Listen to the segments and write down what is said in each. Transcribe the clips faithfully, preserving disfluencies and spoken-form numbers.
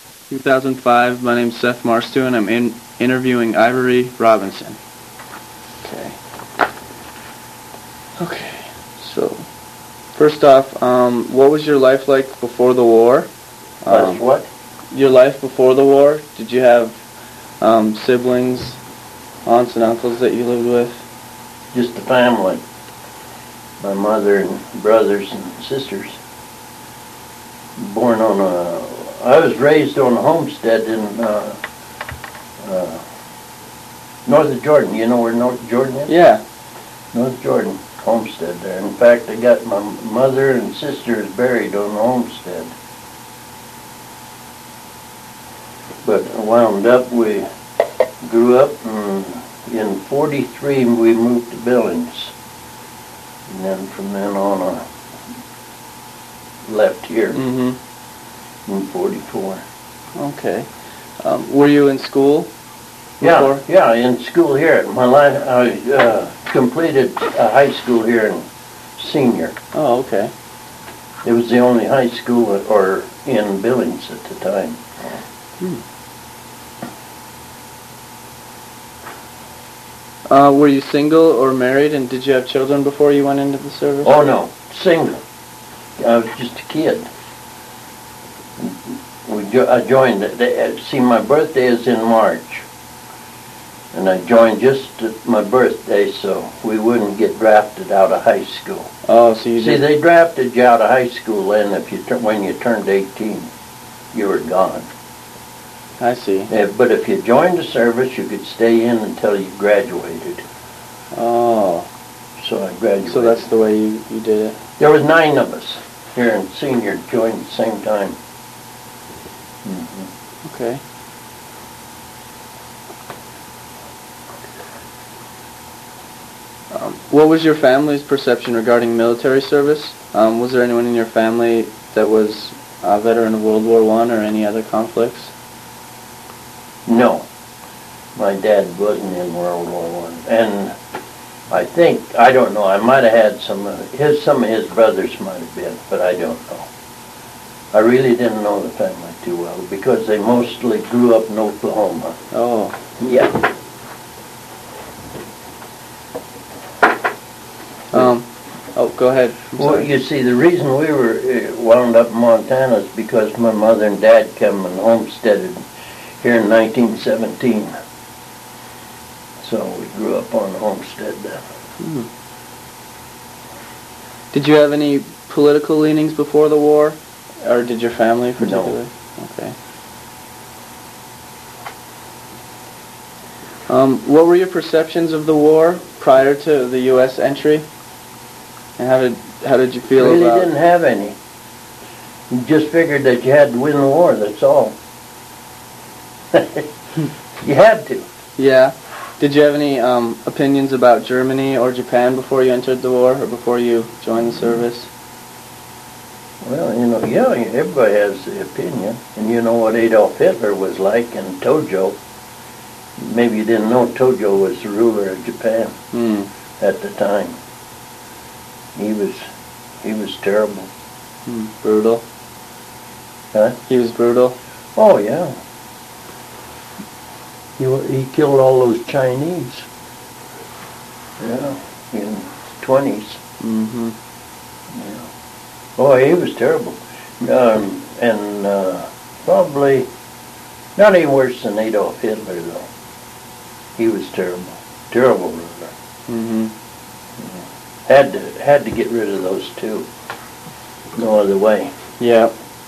two thousand five. My name's Seth Marstu, and I'm in interviewing Ivory Robinson. Okay. Okay. So, first off, um, what was your life like before the war? Um, what? Your life before the war. Did you have um, siblings, aunts and uncles that you lived with? Just the family. My mother and brothers and sisters. Born on a... I was raised on a homestead in uh, uh, north of Jordan. You know where North Jordan is? Yeah. North Jordan, homestead there. In fact, I got my mother and sisters buried on the homestead. But wound up, we grew up, and in forty-three we moved to Billings. And then from then on, I left here Mm-hmm. in forty-four. Okay. Um, were you in school Yeah, before? yeah, in school here. My life, I uh, completed uh, high school here in senior. Oh, okay. It was the only high school or in Billings at the time. Hmm. Uh, were you single or married, and did you have children before you went into the service? Oh no, single. I was just a kid. We jo I joined. They, see, my birthday is in March, and I joined just at my birthday, so we wouldn't get drafted out of high school. Oh, so you See, did. they drafted you out of high school then if you when you turned eighteen, you were gone. I see. Yeah, but if you joined the service, you could stay in until you graduated. Oh. So I graduated. So that's the way you, you did it. There was nine of us here in senior joined at the same time. Mm-hmm. Okay. Um, what was your family's perception regarding military service? Um, was there anyone in your family that was a veteran of World War One or any other conflicts? No, my dad wasn't in World War One, and I think I don't know. I might have had some of his. Some of his brothers might have been, but I don't know. I really didn't know the family too well because they mostly grew up in Oklahoma. Oh. Yeah. Um. Oh, go ahead. I'm Well, sorry. you see, the reason we were uh, wound up in Montana is because my mother and dad came and homesteaded here in nineteen seventeen. So we grew up on the homestead then. Hmm. Did you have any political leanings before the war? Or did your family particularly? No. Okay. Um, what were your perceptions of the war prior to the U S entry? And how did how did you feel Really about? didn't have any. You just figured that you had to win the war, that's all. You had to. Yeah. Did you have any um, opinions about Germany or Japan before you entered the war or before you joined the service? Well, you know, yeah, everybody has the opinion. And you know what Adolf Hitler was like and Tojo. Maybe you didn't know Tojo was the ruler of Japan Hmm. at the time. He was, he was terrible. Hmm. Brutal. Huh? He was brutal. Oh, yeah. He, wa- he killed all those Chinese. Yeah, in twenties. Mm-hmm. Yeah. Oh, he was terrible. Um, and uh, probably not any worse than Adolf Hitler, though. He was terrible. Terrible ruler. Mm-hmm. Had to, had to get rid of those two. No other way. Yeah.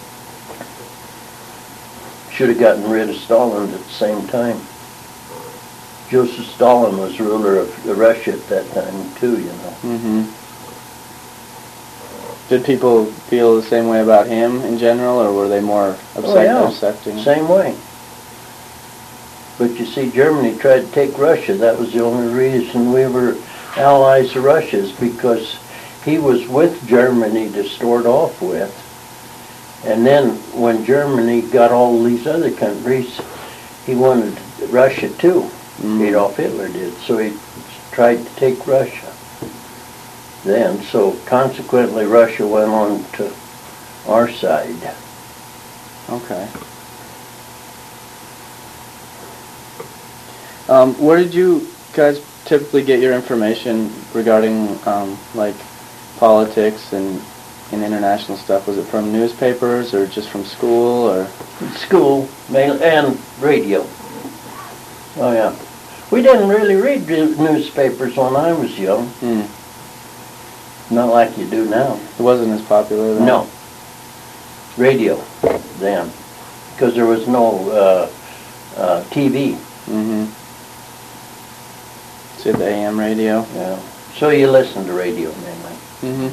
Should have gotten rid of Stalin at the same time. Joseph Stalin was ruler of Russia at that time, too, you know. Mm-hmm. Did people feel the same way about him in general, or were they more upset Oh, yeah. accepting? Same way. But you see, Germany tried to take Russia. That was the only reason we were allies of Russia's, because he was with Germany to start off with. And then when Germany got all these other countries, he wanted Russia too. Mm. Adolf Hitler did. So he tried to take Russia then. So consequently, Russia went on to our side. Okay. Um, where did you guys typically get your information regarding, um, like, politics and, and international stuff? Was it from newspapers or just from school, or? School, mail, and radio. Oh, yeah. We didn't really read the newspapers when I was young. Hmm. Not like you do now. It wasn't as popular then? No. Radio, then. Because there was no uh, uh, T V. Mm-hmm. So you had the A M radio? Yeah. So you listened to radio mainly. Mm-hmm.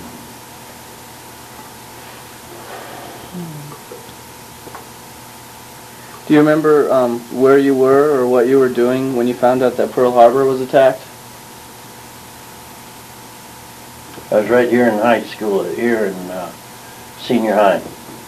Do you remember um, where you were or what you were doing when you found out that Pearl Harbor was attacked? I was right here in high school, here in uh, senior high.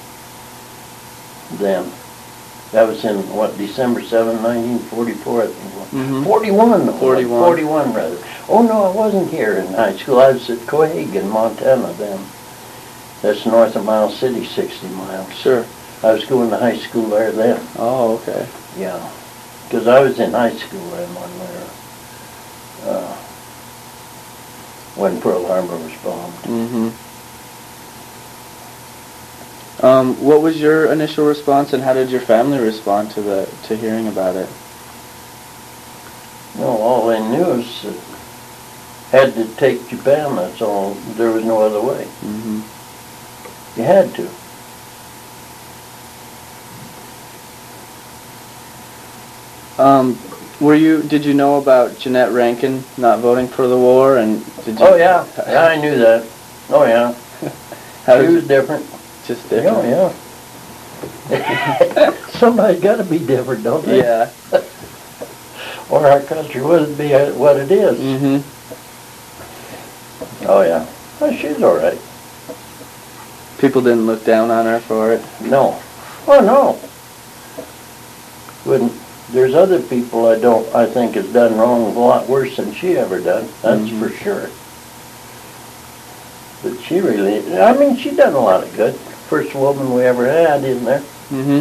Then. That was in, what, December seventh, nineteen forty-four, I think. Mm-hmm. forty-one. forty-one. forty-one, rather. Oh, no, I wasn't here in high school. I was at Cohegan, Montana then. That's north of Miles City, sixty miles. Sure. I was going to high school there then. Oh, okay. Yeah. Because I was in high school then when we were, uh, when Pearl Harbor was bombed. Mm-hmm. Um, what was your initial response, and how did your family respond to the to hearing about it? No, all they knew is that had to take Japan, that's all. There was no other way. Mm-hmm. You had to. Um, were you? Did you know about Jeanette Rankin not voting for the war, and did you? Oh yeah, yeah, I knew that. Oh yeah. How She did was you, different. just different? Oh yeah. Somebody's got to be different, don't they? Yeah. Or our country wouldn't be what it is. Mm-hmm. Oh yeah. Well, she's all right. People didn't look down on her for it. No. Oh no. Wouldn't. There's other people I don't. I think has done wrong a lot worse than she ever done. That's Mhm. for sure. But she really. I mean, she done a lot of good. First woman we ever had in there. Mm-hmm.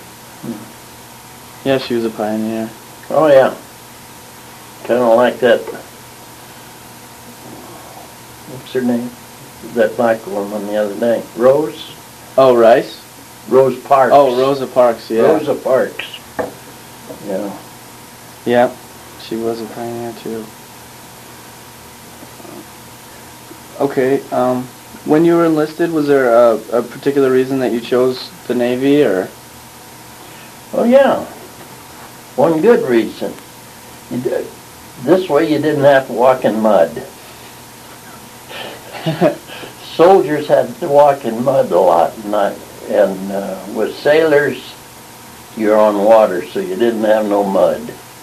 Yeah, she was a pioneer. Oh yeah. Kind of like that. What's her name? That black woman the other day. Rose. Oh, Rice? Rose Parks. Oh, Rosa Parks, yeah. Rosa Parks. Yeah. Yeah, she was a pioneer too. Okay, um, when you were enlisted, was there a, a particular reason that you chose the Navy, or? Oh yeah. One good reason. You did, this way you didn't have to walk in mud. Soldiers had to walk in mud a lot, and, I, and uh, with sailors, you're on water, so you didn't have no mud.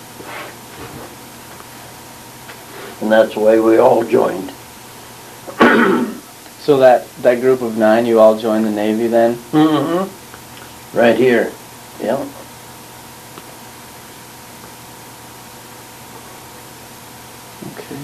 And that's the way we all joined. So that, that group of nine, you all joined the Navy then? Mm-hmm. Right here. Yeah. Okay.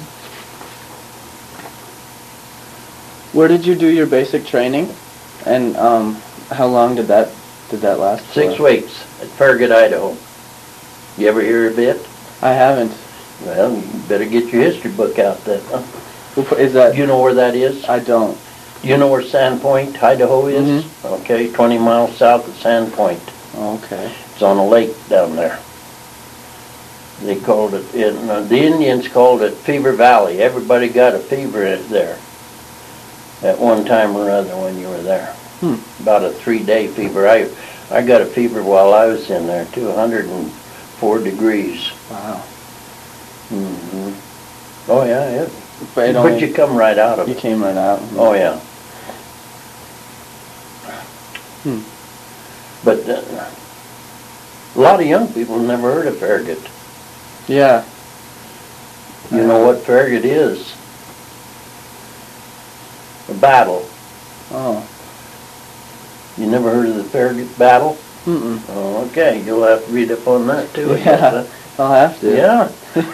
Where did you do your basic training? And um, how long did that did that last for? Six weeks at Farragut, Idaho. You ever hear a bit? I haven't. Well, you better get your history book out then. Huh? Is that? Do you know where that is? I don't. Do you know where Sandpoint, Idaho is? Mm-hmm. Okay, twenty miles south of Sandpoint. Okay. It's on a lake down there. They called it, in, uh, the Indians called it Fever Valley. Everybody got a fever in there at one time or other when you were there. Hmm. About a three-day fever. I I got a fever while I was in there, two hundred four degrees. Wow. Mm-hmm. Oh, yeah, it, But, it but only, you come right out of you it. came right out. Oh, yeah. Hmm. But uh, a lot of young people have never heard of Farragut. Yeah. You know what Farragut is? A battle. Oh. You never heard of the Farragut battle? Mm-mm. Oh, okay, you'll have to read up on that too. I Yeah. guess, I'll have huh? to. Yeah.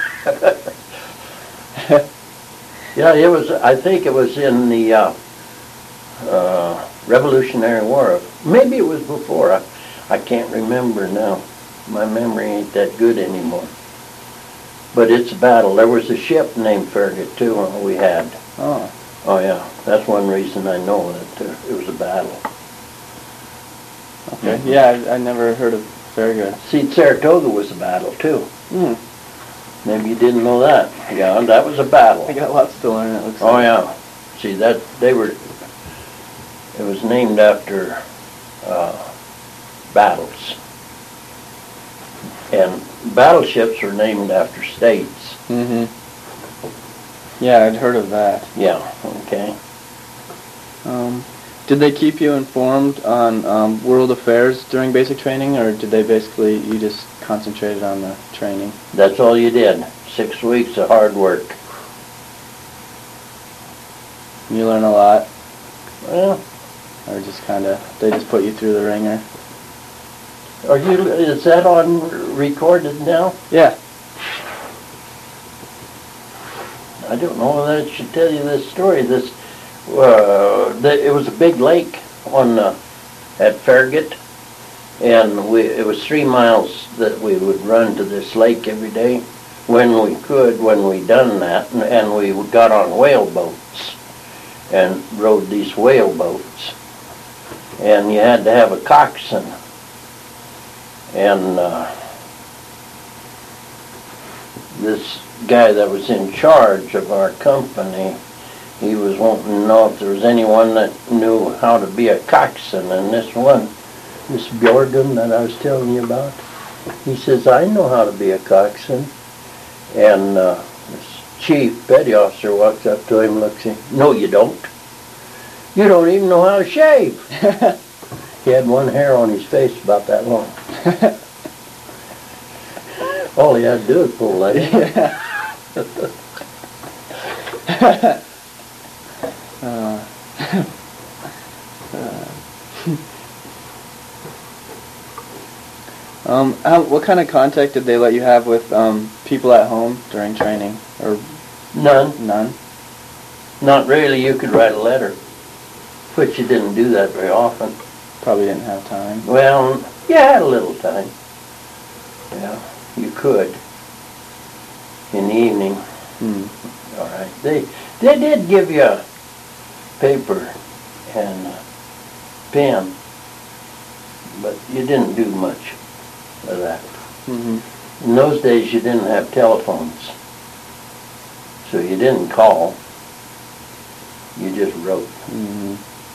Yeah, it was, I think it was in the uh, uh, Revolutionary War. Maybe it was before. I, I can't remember now. My memory ain't that good anymore. But it's a battle. There was a ship named Farragut too we had. Oh. Oh yeah, that's one reason I know that uh, it was a battle. Okay. Mm-hmm. Yeah, I, I never heard of Farragut. See, Saratoga was a battle too. Hmm. Maybe you didn't know that. Yeah, that was a battle. I got lots to learn. It looks. Oh like. yeah. See that they were. It was named after uh, battles. And battleships are named after states. Mm-hmm. Yeah, I'd heard of that. Yeah, okay. Um, did they keep you informed on um, world affairs during basic training, or did they basically, you just concentrated on the training? That's all you did. Six weeks of hard work. You learn a lot? Well. Or just kind of, they just put you through the ringer? Are you, is that on recorded now? Yeah. I don't know whether I should tell you this story. This, uh, the, it was a big lake on uh, at Farragut, and we, it was three miles that we would run to this lake every day when we could, when we done that, and, and we got on whale boats and rode these whale boats. And you had to have a coxswain. And uh, this guy that was in charge of our company, he was wanting to know if there was anyone that knew how to be a coxswain. And this one, this Bjorgen that I was telling you about, he says, I know how to be a coxswain. And uh, this chief petty officer walks up to him and looks at him, no you don't. You don't even know how to shave. He had one hair on his face about that long. All he had to do was pull that. uh, uh. um, how, what kind of contact did they let you have with um, people at home during training? Or none. None? Not really. You could write a letter, but you didn't do that very often. Probably didn't have time. Well, you had a little time. Yeah, you could. In the evening. Hmm. All right. They they did give you a paper and a pen, but you didn't do much of that. Mm-hmm. In those days, you didn't have telephones, so you didn't call. You just wrote. Mm-hmm.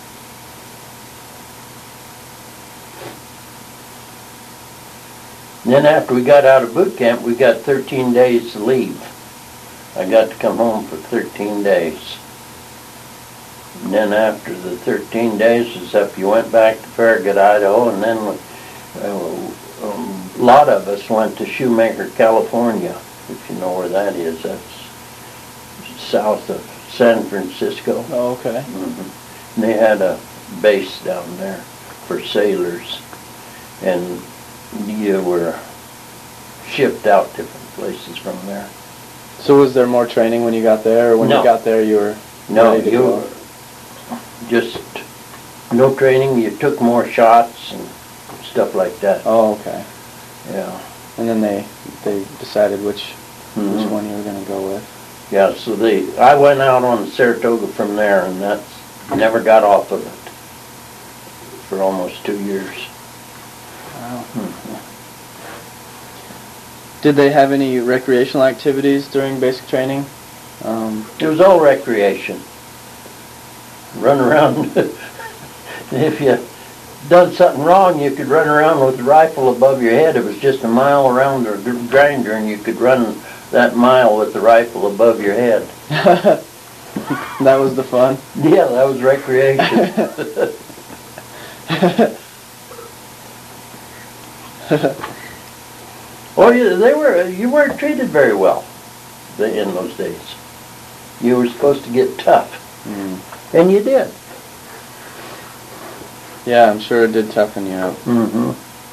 Then after we got out of boot camp, we got thirteen days to leave. I got to come home for thirteen days. And then after the thirteen days was up, you went back to Farragut, Idaho, and then uh, um, a lot of us went to Shoemaker, California, if you know where that is. That's south of San Francisco. Oh, okay. Mm-hmm. And they had a base down there for sailors, and you were shipped out different places from there. So was there more training when you got there, or when No. you got there you were No, ready to you go? just no training. You took more shots and stuff like that. Oh, okay. Yeah. And then they they decided which Mm-hmm. which one you were going to go with. Yeah. So they, I went out on Saratoga from there, and that's never got off of it for almost two years. Wow. Mm-hmm. Did they have any recreational activities during basic training? Um, It was all recreation. Run around. If you done something wrong, you could run around with the rifle above your head. It was just a mile around the gr- grinder, and you could run that mile with the rifle above your head. that was the fun? Yeah, that was recreation. Oh, yeah, they were. You weren't treated very well the- in those days. You were supposed to get tough, Mm. and you did. Yeah, I'm sure it did toughen you up. Mm-hmm.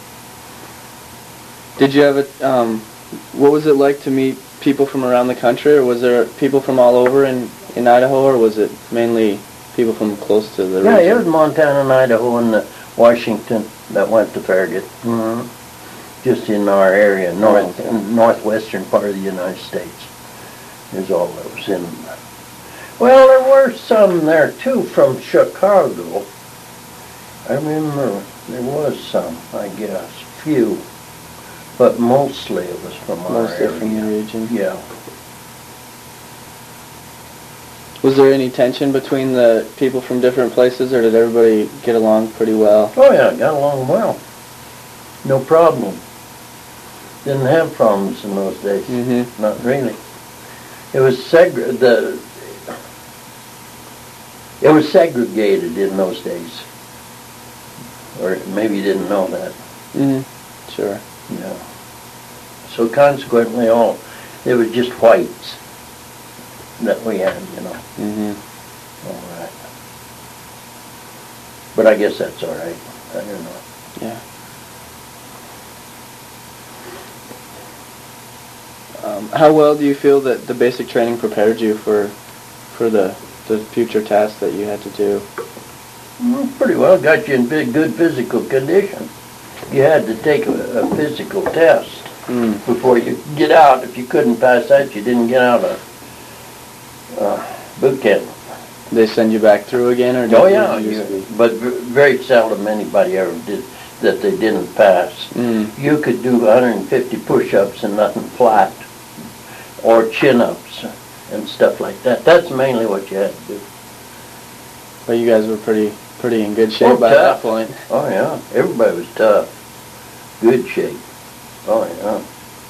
Did you have a, um, what was it like to meet people from around the country, or was there people from all over in, in Idaho, or was it mainly people from close to the Yeah, region? it was Montana and Idaho and uh, Washington that went to Farragut. Mm-hmm. just in our area, north, okay. northwestern part of the United States, is all that was in them. Well, there were some there too from Chicago. I remember there was some, I guess, few, but mostly it was from our Mostly area. from the region. Yeah. Was there any tension between the people from different places, or did everybody get along pretty well? Oh yeah, got along well. No problem. Didn't have problems in those days. Mm-hmm. Not really. It was segre- the it was segregated in those days. Or maybe you didn't know that. Mm-hmm. Sure. Yeah. So consequently, all it was just whites that we had, you know. Mm-hmm. All right. But I guess that's all right. I don't know. Yeah. Um, how well do you feel that the basic training prepared you for for the the future tasks that you had to do? Mm, pretty well. Got you in big, good physical condition. You had to take a, a physical test Mm. before you could get out. If you couldn't pass that, you didn't get out of uh, boot camp. They send you back through again, or did Oh you yeah, just you, be- but v- very seldom anybody ever did that they didn't pass. Mm. You could do one hundred fifty push-ups and nothing flat, or chin-ups and stuff like that. That's mainly what you had to do. But you guys were pretty pretty in good shape Oh, by tough. that point. Oh yeah, everybody was tough. Good shape. Oh yeah.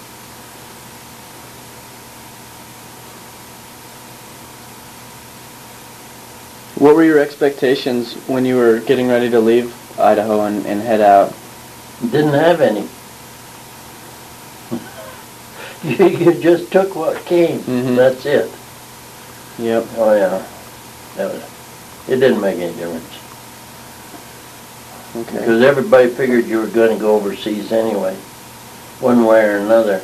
What were your expectations when you were getting ready to leave Idaho and, and head out? Didn't have any. you, you just took what came. Mhm. That's it. Yep. Oh yeah. That was, it didn't make any difference. Okay. Because everybody figured you were going to go overseas anyway, one way or another.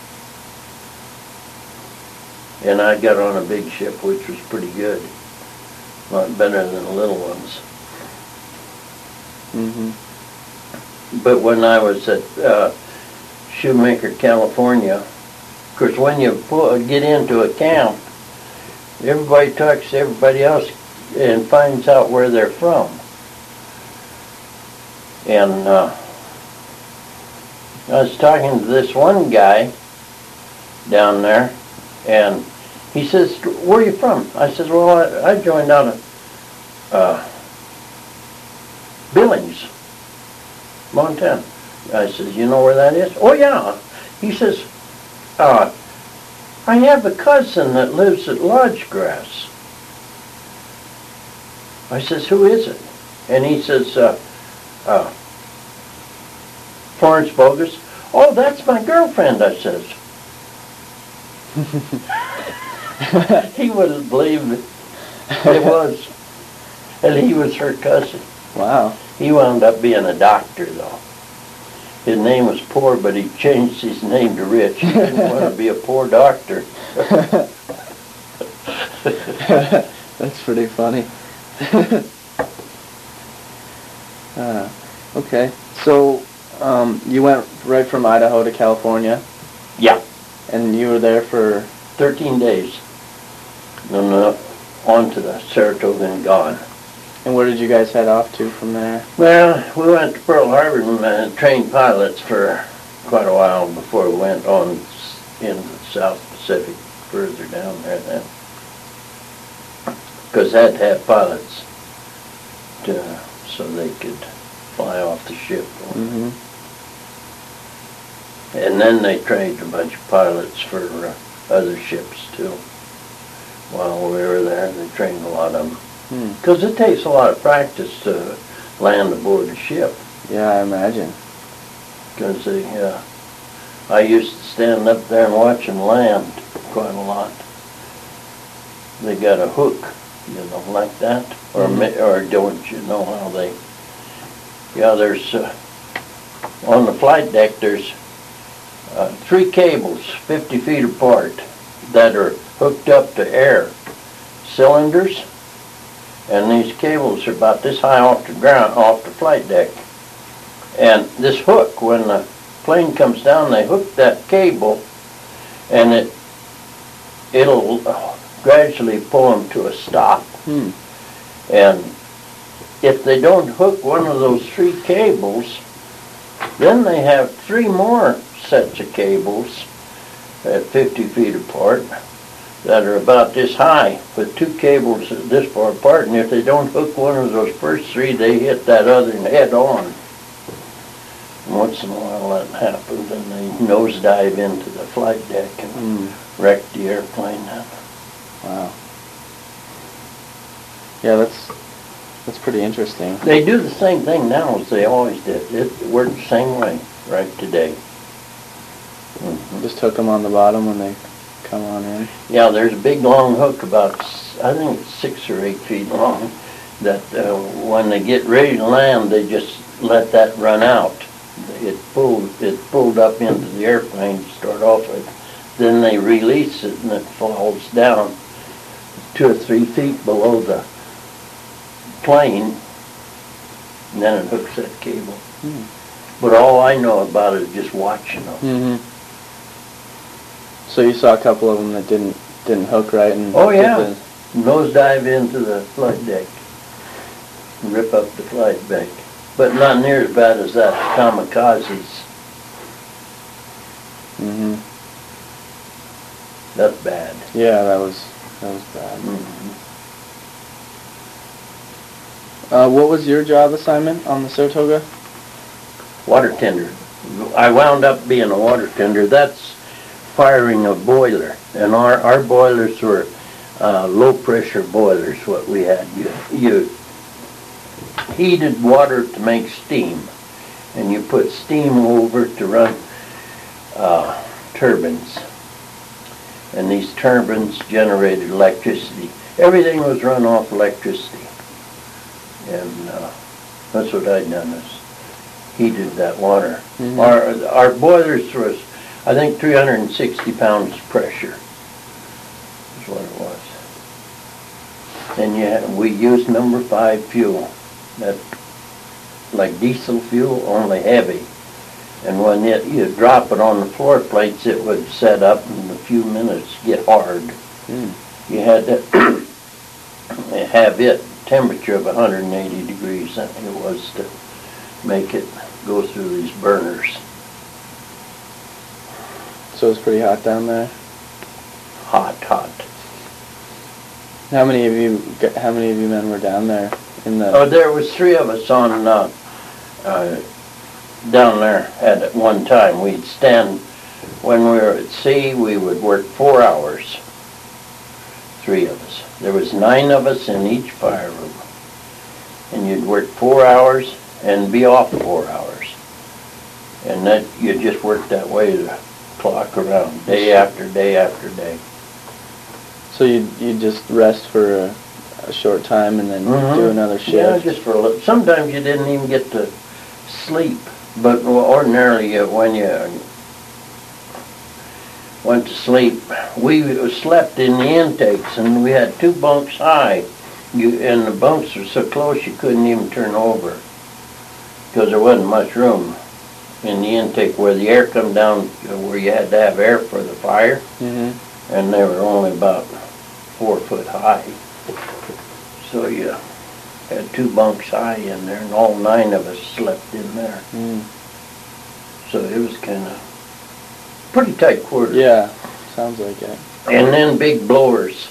And I got on a big ship, which was pretty good. A lot better than the little ones. Mm-hmm. But when I was at uh, Shoemaker, California, of course, when you pull, get into a camp, everybody talks to everybody else and finds out where they're from. And uh, I was talking to this one guy down there, and he says, "Where are you from?" I says, "Well, I, I joined out of uh, Billings, Montana." I says, "You know where that is?" "Oh, yeah." He says, uh, "I have a cousin that lives at Lodge Grass." I says, "Who is it?" And he says, uh, uh, "Florence Bogus." "Oh, that's my girlfriend," I says. He wouldn't believe it. It was. And he was her cousin. Wow. He wound up being a doctor, though. His name was Poor, but he changed his name to Rich. He didn't want to be a poor doctor. That's pretty funny. uh, okay. So um, you went right from Idaho to California? Yeah. And you were there for? thirteen days. And uh, on to the Saratoga and gone. And where did you guys head off to from there? Well, we went to Pearl Harbor and uh, trained pilots for quite a while before we went on in the South Pacific, further down there then. Because they had to have pilots to, so they could fly off the ship. Mm-hmm. And then they trained a bunch of pilots for uh, other ships too. While we were there, they trained a lot of them. Because Hmm. it takes a lot of practice to land aboard a ship. Yeah, I imagine. Because they, uh, I used to stand up there and watch them land quite a lot. They got a hook, you know, like that, or Mhm. ma- or don't you know how they? Yeah, there's uh, on the flight deck. There's uh, three cables, fifty feet apart, that are hooked up to air cylinders. And these cables are about this high off the ground, off the flight deck. And this hook, when the plane comes down, they hook that cable, and it, it'll gradually pull them to a stop. Hmm. And if they don't hook one of those three cables, then they have three more sets of cables at fifty feet apart that are about this high, with two cables this far apart, and if they don't hook one of those first three, they hit that other head on. And once in a while that happens, and they nosedive into the flight deck and Hmm. wreck the airplane. Wow. Yeah, that's that's pretty interesting. They do the same thing now as they always did. It works the same way right today. Mhm. Just hook them on the bottom when they come on in. Yeah, there's a big long hook about, s- I think it's six or eight feet long, that uh, when they get ready to land, they just let that run out. It pulled, it pulled up into the airplane to start off with. Then they release it and it falls down two or three feet below the plane, and then it hooks that cable. Hmm. But all I know about it is just watching them. Mm-hmm. So you saw a couple of them that didn't didn't hook right, and Oh, yeah. did Nosedive into the flight deck and rip up the flight deck. But not near as bad as that kamikazes. the- Mhm. That's bad. Yeah, that was that was bad. Mhm. Uh, what was your job assignment on the Saratoga? Water tender. I wound up being a water tender. That's firing a boiler. And our, our boilers were uh, low pressure boilers, what we had. You, you heated water to make steam. And you put steam over to run uh, turbines. And these turbines generated electricity. Everything was run off electricity. And uh, that's what I'd done, is heated that water. Mhm. Our our boilers was, I think, three hundred sixty pounds pressure. Is what it was. And yeah, we used number five fuel, that like diesel fuel, only heavy. And when it, you drop it on the floor plates, it would set up in a few minutes, get hard. Mm. You had to have it temperature of one hundred eighty degrees, I think it was, to make it go through these burners. So it was pretty hot down there. Hot, hot. How many of you? How many of you men were down there in the? Oh, there was three of us on uh, uh, down there at one time. We'd stand, when we were at sea, we would work four hours. Three of us. There was nine of us in each fire room. And you'd work four hours and be off four hours. And that, you just work that way the clock around, day after day after day. So you you just rest for a, a short time and then Mhm. do another shift. Yeah, just for a little. Sometimes you didn't even get to sleep. But ordinarily, you, when you went to sleep, we slept in the intakes, and we had two bunks high. You, and the bunks were so close you couldn't even turn over, because there wasn't much room in the intake where the air come down, where you had to have air for the fire, Mm-hmm. and they were only about four foot high. So you had two bunks high in there, and all nine of us slept in there. Mm. So it was kind of pretty tight quarters. Yeah, sounds like it. And then big blowers.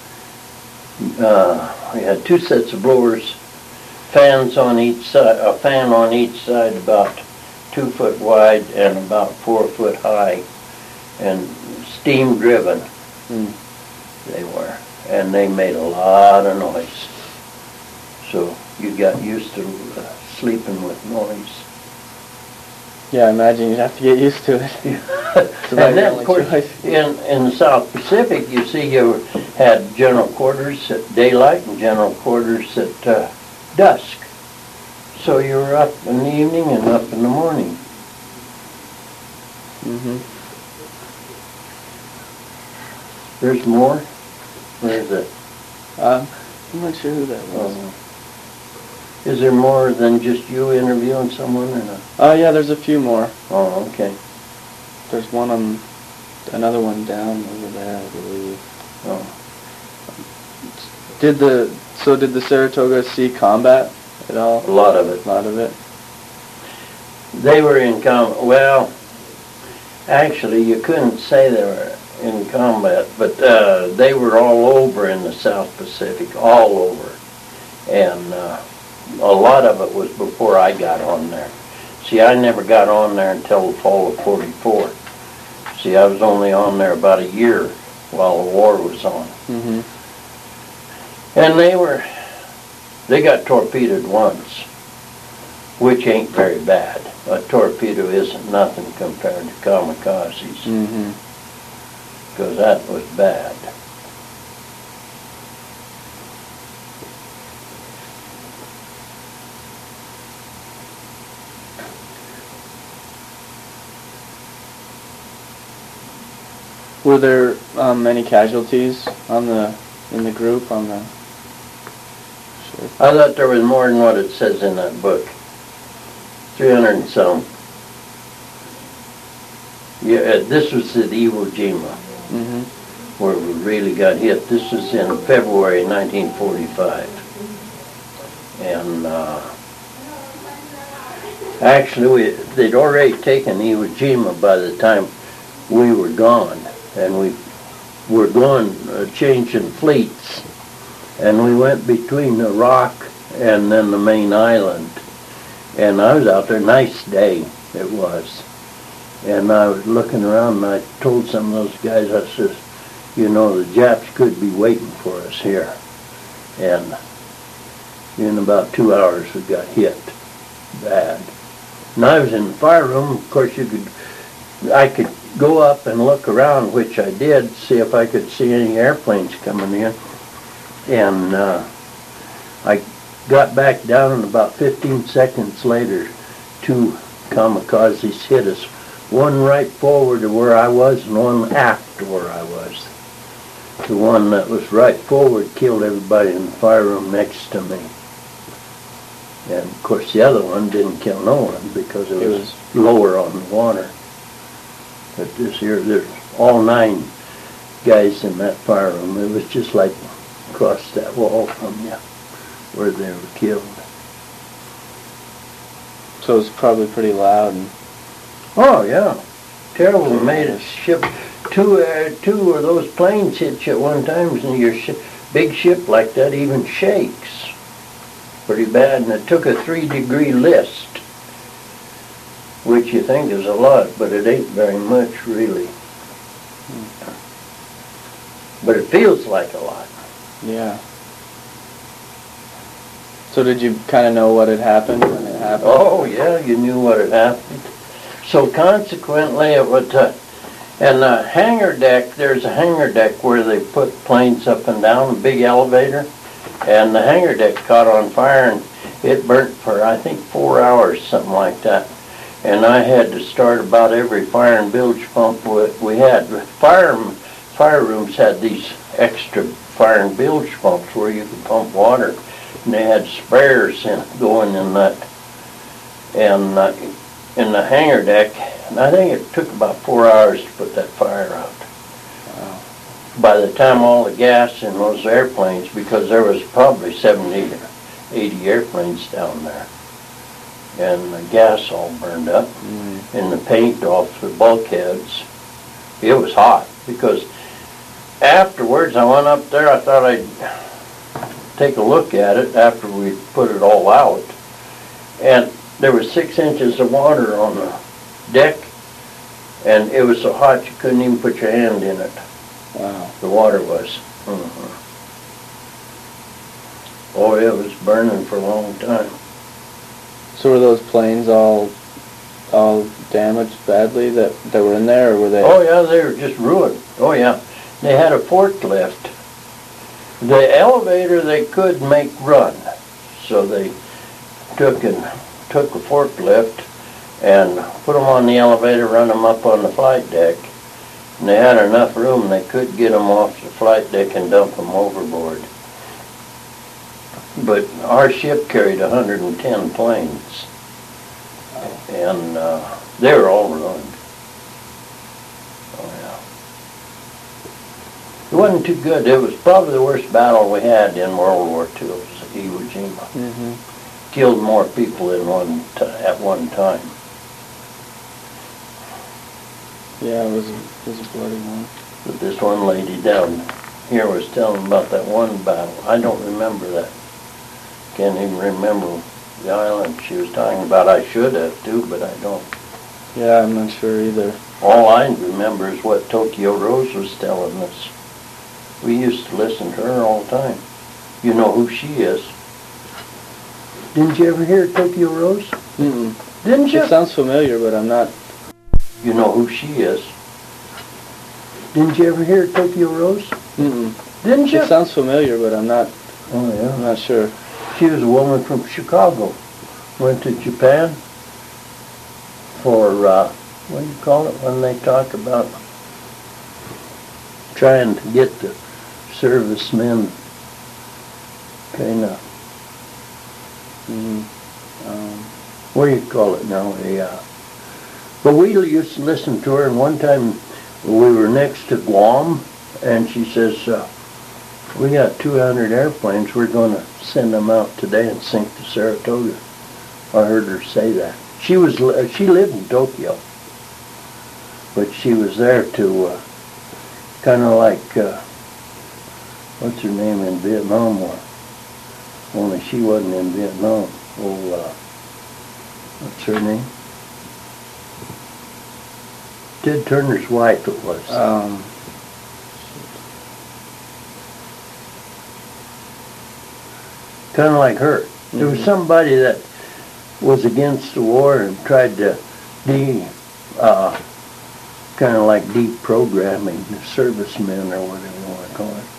Uh, we had two sets of blowers, fans on each side, a fan on each side about two foot wide and about four foot high, and steam driven Mm. they were. And they made a lot of noise. So you got used to uh, sleeping with noise. Yeah, I imagine you'd have to get used to it. It's about And your then, only of course, choice. in, in the South Pacific, you see, you had general quarters at daylight and general quarters at uh, dusk. So you were up in the evening and up in the morning. Mm-hmm. There's more? Where is it? Um, I'm not sure who that was. Oh. Is there more than just you interviewing someone or not? Uh, yeah, there's a few more. Oh, okay. There's one on, another one down over there, I believe. Oh. Did the, so did the Saratoga see combat at all? A lot of it. A lot of it? They were in com, well, actually you couldn't say they were in combat, but uh, they were all over in the South Pacific, all over. And uh, a lot of it was before I got on there. See, I never got on there until the fall of forty-four. See, I was only on there about a year while the war was on. Mm-hmm. And they were, they got torpedoed once, which ain't very bad. A torpedo isn't nothing compared to kamikazes, Mm-hmm. because that was bad. Were there um, many casualties on the in the group on the ship? I thought there was more than what it says in that book. three hundred and some. Yeah, uh, this was at Iwo Jima, Mm-hmm. where we really got hit. This was in February nineteen forty-five. And uh, actually, we, they'd already taken Iwo Jima by the time we were gone. And we were going, uh, changing fleets. And we went between the rock and then the main island. And I was out there, nice day it was. And I was looking around and I told some of those guys, I says, you know, the Japs could be waiting for us here. And in about two hours we got hit bad. And I was in the fire room, of course you could, I could go up and look around, which I did, see if I could see any airplanes coming in. And uh, I got back down, and about fifteen seconds later, two kamikazes hit us. One right forward to where I was, and one aft to where I was. The one that was right forward killed everybody in the fire room next to me. And of course the other one didn't kill no one because it, It was, was- lower on the water. But this here, there's all nine guys in that fire room. It was just like across that wall from you where they were killed. So it was probably pretty loud. And Oh yeah, terrible. It made a ship. Two, uh, two of those planes hit you at one time, and your sh big ship like that even shakes pretty bad. And it took a three-degree list, which you think is a lot, but it ain't very much really. But it feels like a lot. yeah. So did you kind of know what had happened when it happened? Oh yeah, you knew what had happened. So consequently, it would. Uh, and the hangar deck, there's a hangar deck where they put planes up and down, a big elevator, and the hangar deck caught on fire and it burnt for I think four hours, something like that. And I had to start about every fire and bilge pump we had. Fire fire rooms had these extra fire and bilge pumps where you could pump water, and they had sprayers in, going in that, and uh, in the hangar deck. And I think it took about four hours to put that fire out. Wow. By the time all the gas in those airplanes, because there was probably seventy or eighty airplanes down there, and the gas all burned up, Mm. and the paint off the bulkheads. It was hot, because afterwards I went up there, I thought I'd take a look at it after we put it all out, and there was six inches of water on the deck, and it was so hot you couldn't even put your hand in it. Wow. The water was. Mhm. Oh, it was burning for a long time. So were those planes all all damaged badly that, that were in there, or were they? Oh yeah, they were just ruined. Oh yeah. They had a forklift. The elevator they could make run. So they took and took a forklift and put them on the elevator, run them up on the flight deck. And they had enough room they could get them off the flight deck and dump them overboard. But our ship carried one hundred ten planes, and uh, they were all ruined. Oh yeah. It wasn't too good. It was probably the worst battle we had in World War Two. It was Iwo Jima. Mm-hmm. Killed more people in one t at one time. Yeah, it was a, it was a bloody one. But this one lady down here was telling about that one battle. I don't remember that. Can't even remember the island she was talking about. I should have too, but I don't. Yeah, I'm not sure either. All I remember is what Tokyo Rose was telling us. We used to listen to her all the time. You know who she is. Didn't you ever hear Tokyo Rose? Mm-mm. Didn't you? It sounds familiar, but I'm not... You know who she is. Didn't you ever hear Tokyo Rose? Mm-mm. Didn't you? It sounds familiar, but I'm not... Oh, yeah. I'm not sure. She was a woman from Chicago. Went to Japan for, uh, what do you call it when they talk about trying to get the servicemen kind of, Mm-hmm. um, what do you call it now? A, uh, but we used to listen to her, and one time we were next to Guam, and she says, uh, we got two hundred airplanes, we're going to send them out today and sink to Saratoga. I heard her say that. She was she lived in Tokyo, but she was there to uh, kind of like, uh, what's her name in Vietnam War? Only she wasn't in Vietnam. Oh, uh, what's her name? Ted Turner's wife it was. um, Kind of like her. Mm-hmm. There was somebody that was against the war and tried to de, uh, kind of like deprogramming the servicemen or whatever you want to call it.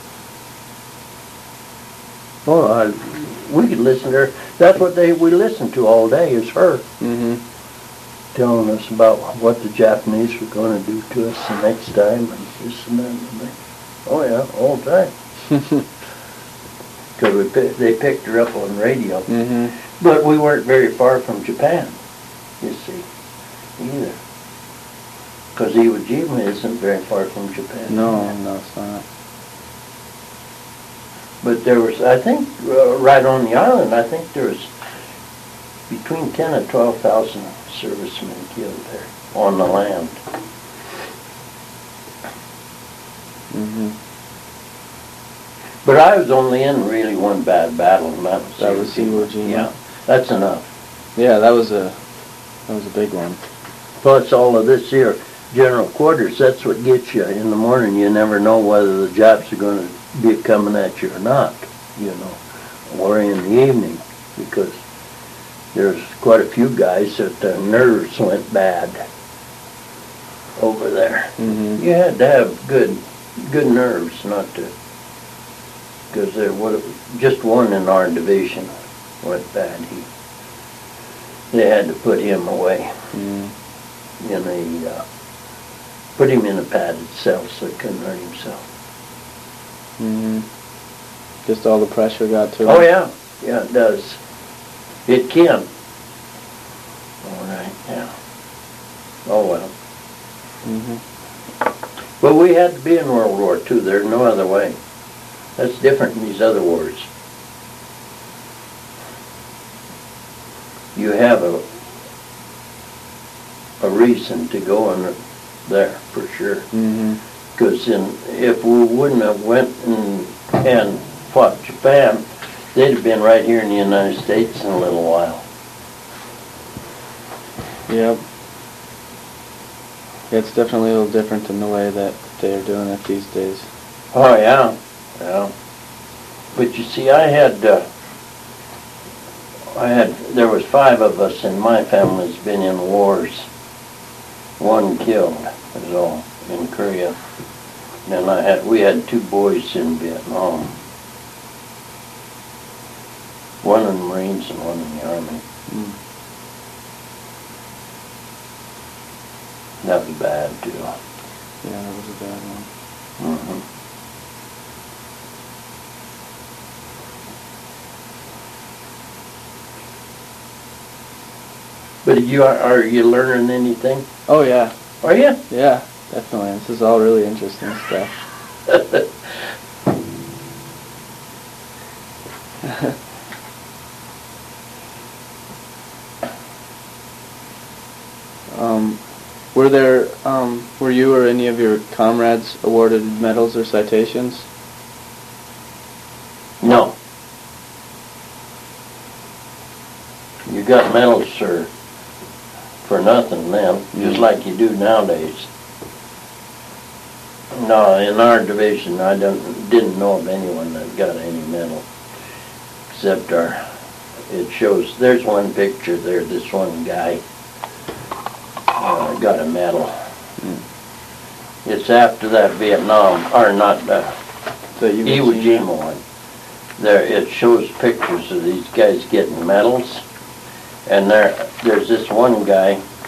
Well, uh, we could listen to her. That's what they we listen to all day is her. Mm-hmm. Telling us about what the Japanese were going to do to us the next time and this and that and that. Oh yeah, all the time. Because we pick, they picked her up on radio. Mm-hmm. But we weren't very far from Japan, you see, either. Because Iwo Jima isn't very far from Japan. No, no, it's not. But there was, I think, uh, right on the island, I think there was between ten and twelve thousand servicemen killed there on the land. Mm-hmm. But I was only in really one bad battle, and that was That was Iwo Jima. Yeah, that's enough. Yeah, that was a that was a big one. Plus all of this here, general quarters, that's what gets you. In the morning, you never know whether the Japs are going to be coming at you or not, you know, or in the evening, because there's quite a few guys that their nerves went bad over there. Mm-hmm. You had to have good, good nerves not to, because there was just one in our division went bad. He, they had to put him away. Mm-hmm. In a, uh, put him in a padded cell so he couldn't hurt himself. Mm-hmm. Just all the pressure got to him. Oh yeah, yeah it does. It can. All right, yeah. Oh well. Mm-hmm. But we had to be in World War Two. There's no other way. That's different than these other wars. You have a a reason to go in there for sure. Mm-hmm. Because if we wouldn't have went and, and fought Japan, they'd have been right here in the United States in a little while. Yep. It's definitely a little different than the way that they are doing it these days. Oh yeah, yeah. But you see, I had, uh, I had, there was five of us in my family that's been in wars. One killed, is all, in Korea. And I had, we had two boys in Vietnam. One in the Marines and one in the Army. Mm. That was bad too. Yeah, that was a bad one. Mm-hmm. But you are, are you learning anything? Oh yeah. Are you? Yeah, definitely. This is all really interesting stuff. um, were there, um, were you or any of your comrades awarded medals or citations? No. You got medals, sir, for nothing then, mm. just like you do nowadays. No, in our division, I don't, didn't know of anyone that got any medal, except our, it shows, there's one picture there, this one guy uh, got a medal. Mm. It's after that Vietnam, or not, uh, the Iwo Jima one. There, it shows pictures of these guys getting medals. And there, there's this one guy,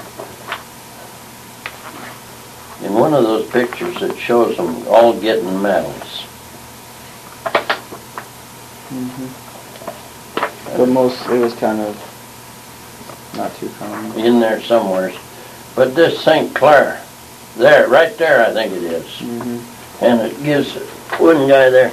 in one of those pictures it shows them all getting medals. Mm-hmm. But most, it was kind of not too common. In there somewhere. But this Saint Clair, there, right there I think it is. Mm-hmm. And it gives one guy there.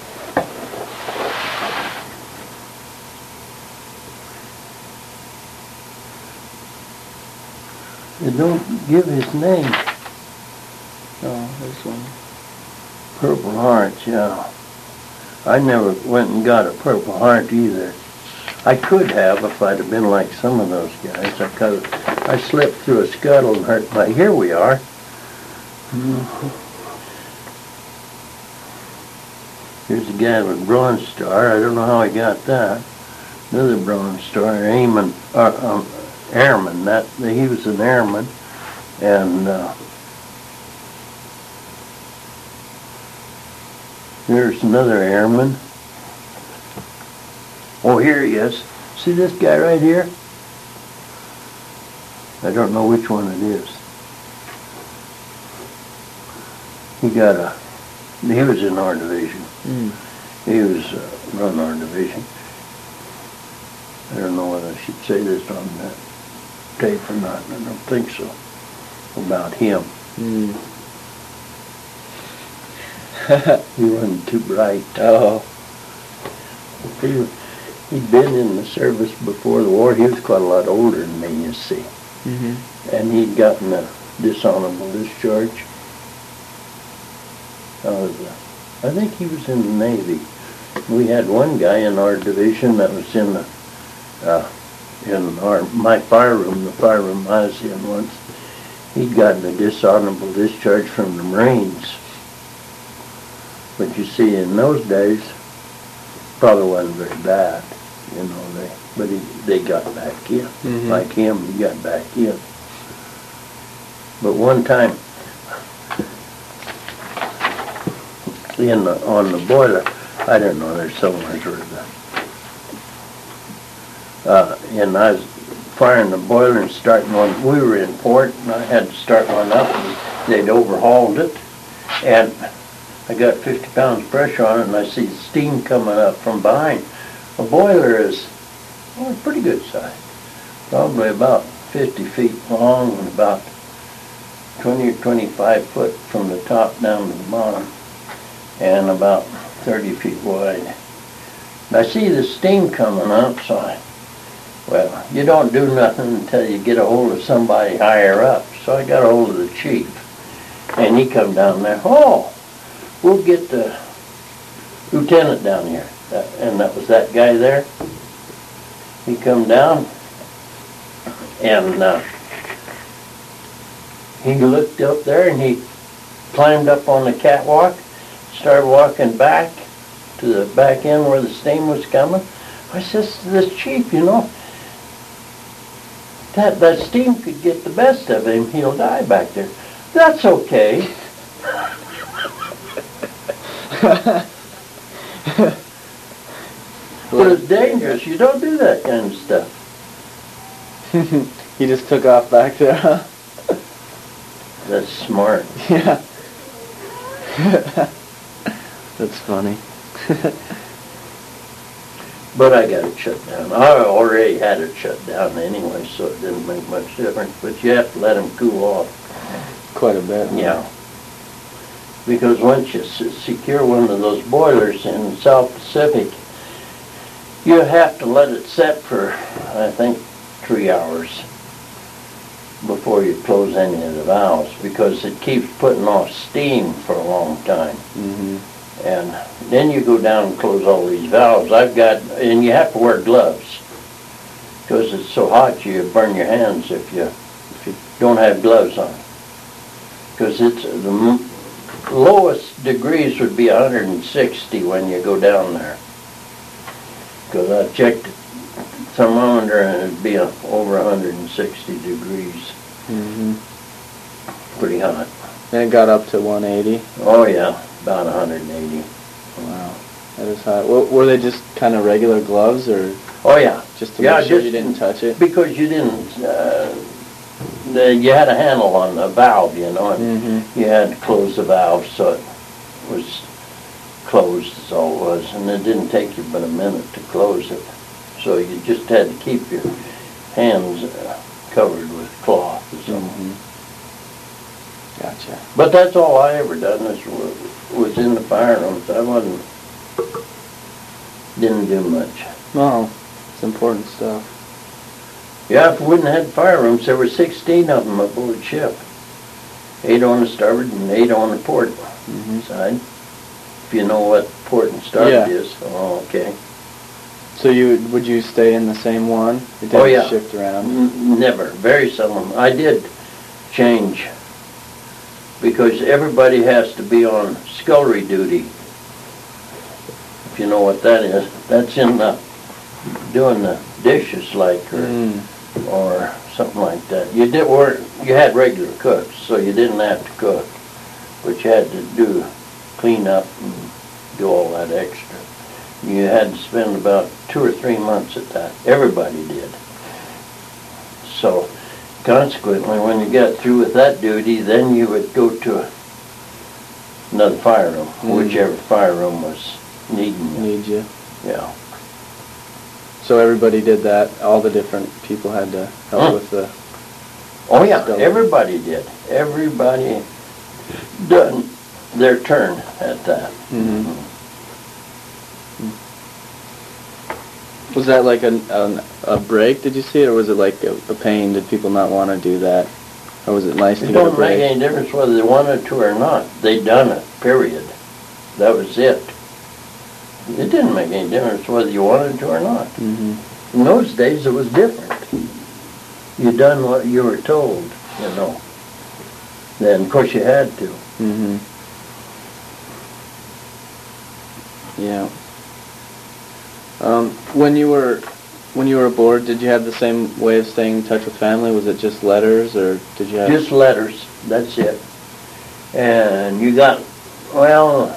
They don't give his name. Oh, this one. Purple Heart, yeah. I never went and got a Purple Heart either. I could have if I'd have been like some of those guys. I could have, I slipped through a scuttle and hurt my, here we are. Mm-hmm. Here's a guy with Bronze Star. I don't know how he got that. Another Bronze Star, Airman, uh, um, airman. That he was an airman, and uh, here's another airman. Oh, here he is. See this guy right here? I don't know which one it is. He got a. He was in our division. Mm. He was uh, run our division. I don't know whether I should say this on that tape or not. I don't think so. About him. Mm. He wasn't too bright. Oh. He, he'd been in the service before the war. He was quite a lot older than me, you see. Mm-hmm. And he'd gotten a dishonorable discharge. Uh, I think he was in the Navy. We had one guy in our division that was in the uh, in our my fire room, the fire room I was in once. He'd gotten a dishonorable discharge from the Marines. But you see, in those days, probably wasn't very bad, you know. They but he, they got back in. Mm-hmm. Like him, he got back in. But one time, in the, on the boiler, I don't know, there's somewhere where the, uh, and I was firing the boiler and starting one. We were in port, and I had to start one up, and they'd overhauled it, and I got fifty pounds pressure on it, and I see steam coming up from behind. A boiler is, well, pretty good size, probably about fifty feet long and about twenty or twenty-five foot from the top down to the bottom, and about thirty feet wide. And I see the steam coming up, so I, well, you don't do nothing until you get a hold of somebody higher up. So I got a hold of the chief, and he come down there. Oh, we'll get the lieutenant down here. That, and that was that guy there. He come down, and uh, he looked up there, and he climbed up on the catwalk, started walking back to the back end where the steam was coming. I says to this chief, you know, that, that steam could get the best of him. He'll die back there. That's okay. But it's dangerous. You don't do that kind of stuff. He just took off back there, huh? That's smart. Yeah. That's funny. But I got it shut down. I already had it shut down anyway, so it didn't make much difference. But you have to let them cool off. Quite a bit. Yeah. Because once you s- secure one of those boilers in South Pacific, you have to let it set for, I think, three hours before you close any of the valves, because it keeps putting off steam for a long time. Mm-hmm. And then you go down and close all these valves. I've got, and you have to wear gloves, because it's so hot you burn your hands if you, if you don't have gloves on. Because it's, the m- lowest degrees would be one hundred sixty when you go down there. Because I checked the thermometer and it'd be a, over one hundred sixty degrees. Mm-hmm. Pretty hot. And it got up to one eighty. Oh yeah, about one hundred eighty. Wow, that is hot. W- were they just kind of regular gloves, or Oh yeah. just to Yeah, make sure just- you didn't touch it? Because you didn't, uh, the, you had a handle on the valve, you know, and Mm-hmm. you had to close the valve so it was closed, is all it was. And it didn't take you but a minute to close it. So you just had to keep your hands uh, covered with cloth or something. Mm-hmm. Gotcha. But that's all I ever done, is wa- was in the fire rooms. I wasn't, didn't do much. Well, it's important stuff. Yeah, if we wouldn't have had fire rooms, there were sixteen of them aboard ship. Eight on the starboard and eight on the port Mm-hmm. side. If you know what port and starboard Yeah. is. Oh, okay. So you would you stay in the same one? It didn't Oh, yeah. shift around. N- Never, very seldom. I did change, because everybody has to be on scullery duty. If you know what that is. That's in the, doing the dishes like, or, Mm. or something like that. You did work, you had regular cooks, so you didn't have to cook. But you had to do, clean up and do all that extra. You had to spend about two or three months at that. Everybody did. So consequently, when you got through with that duty, then you would go to another fire room, Mm. whichever fire room was needing you. Need you. Yeah. So everybody did that. All the different people had to help Huh. with the. Oh yeah, Still. everybody did. Everybody done their turn at that. Mm-hmm. Was that like a, a a break? Did you see it, or was it like a, a pain? Did people not want to do that, or was it nice to It get a don't make break? any difference whether they wanted to or not. They done it, period. That was it. It didn't make any difference whether you wanted to or not. Mm-hmm. In those days, it was different. You done what you were told, you know. Then, of course, you had to. Mm-hmm. Yeah. Um, when you were when you were aboard, did you have the same way of staying in touch with family? Was it just letters, or did you have? Just letters, that's it. And you got, well,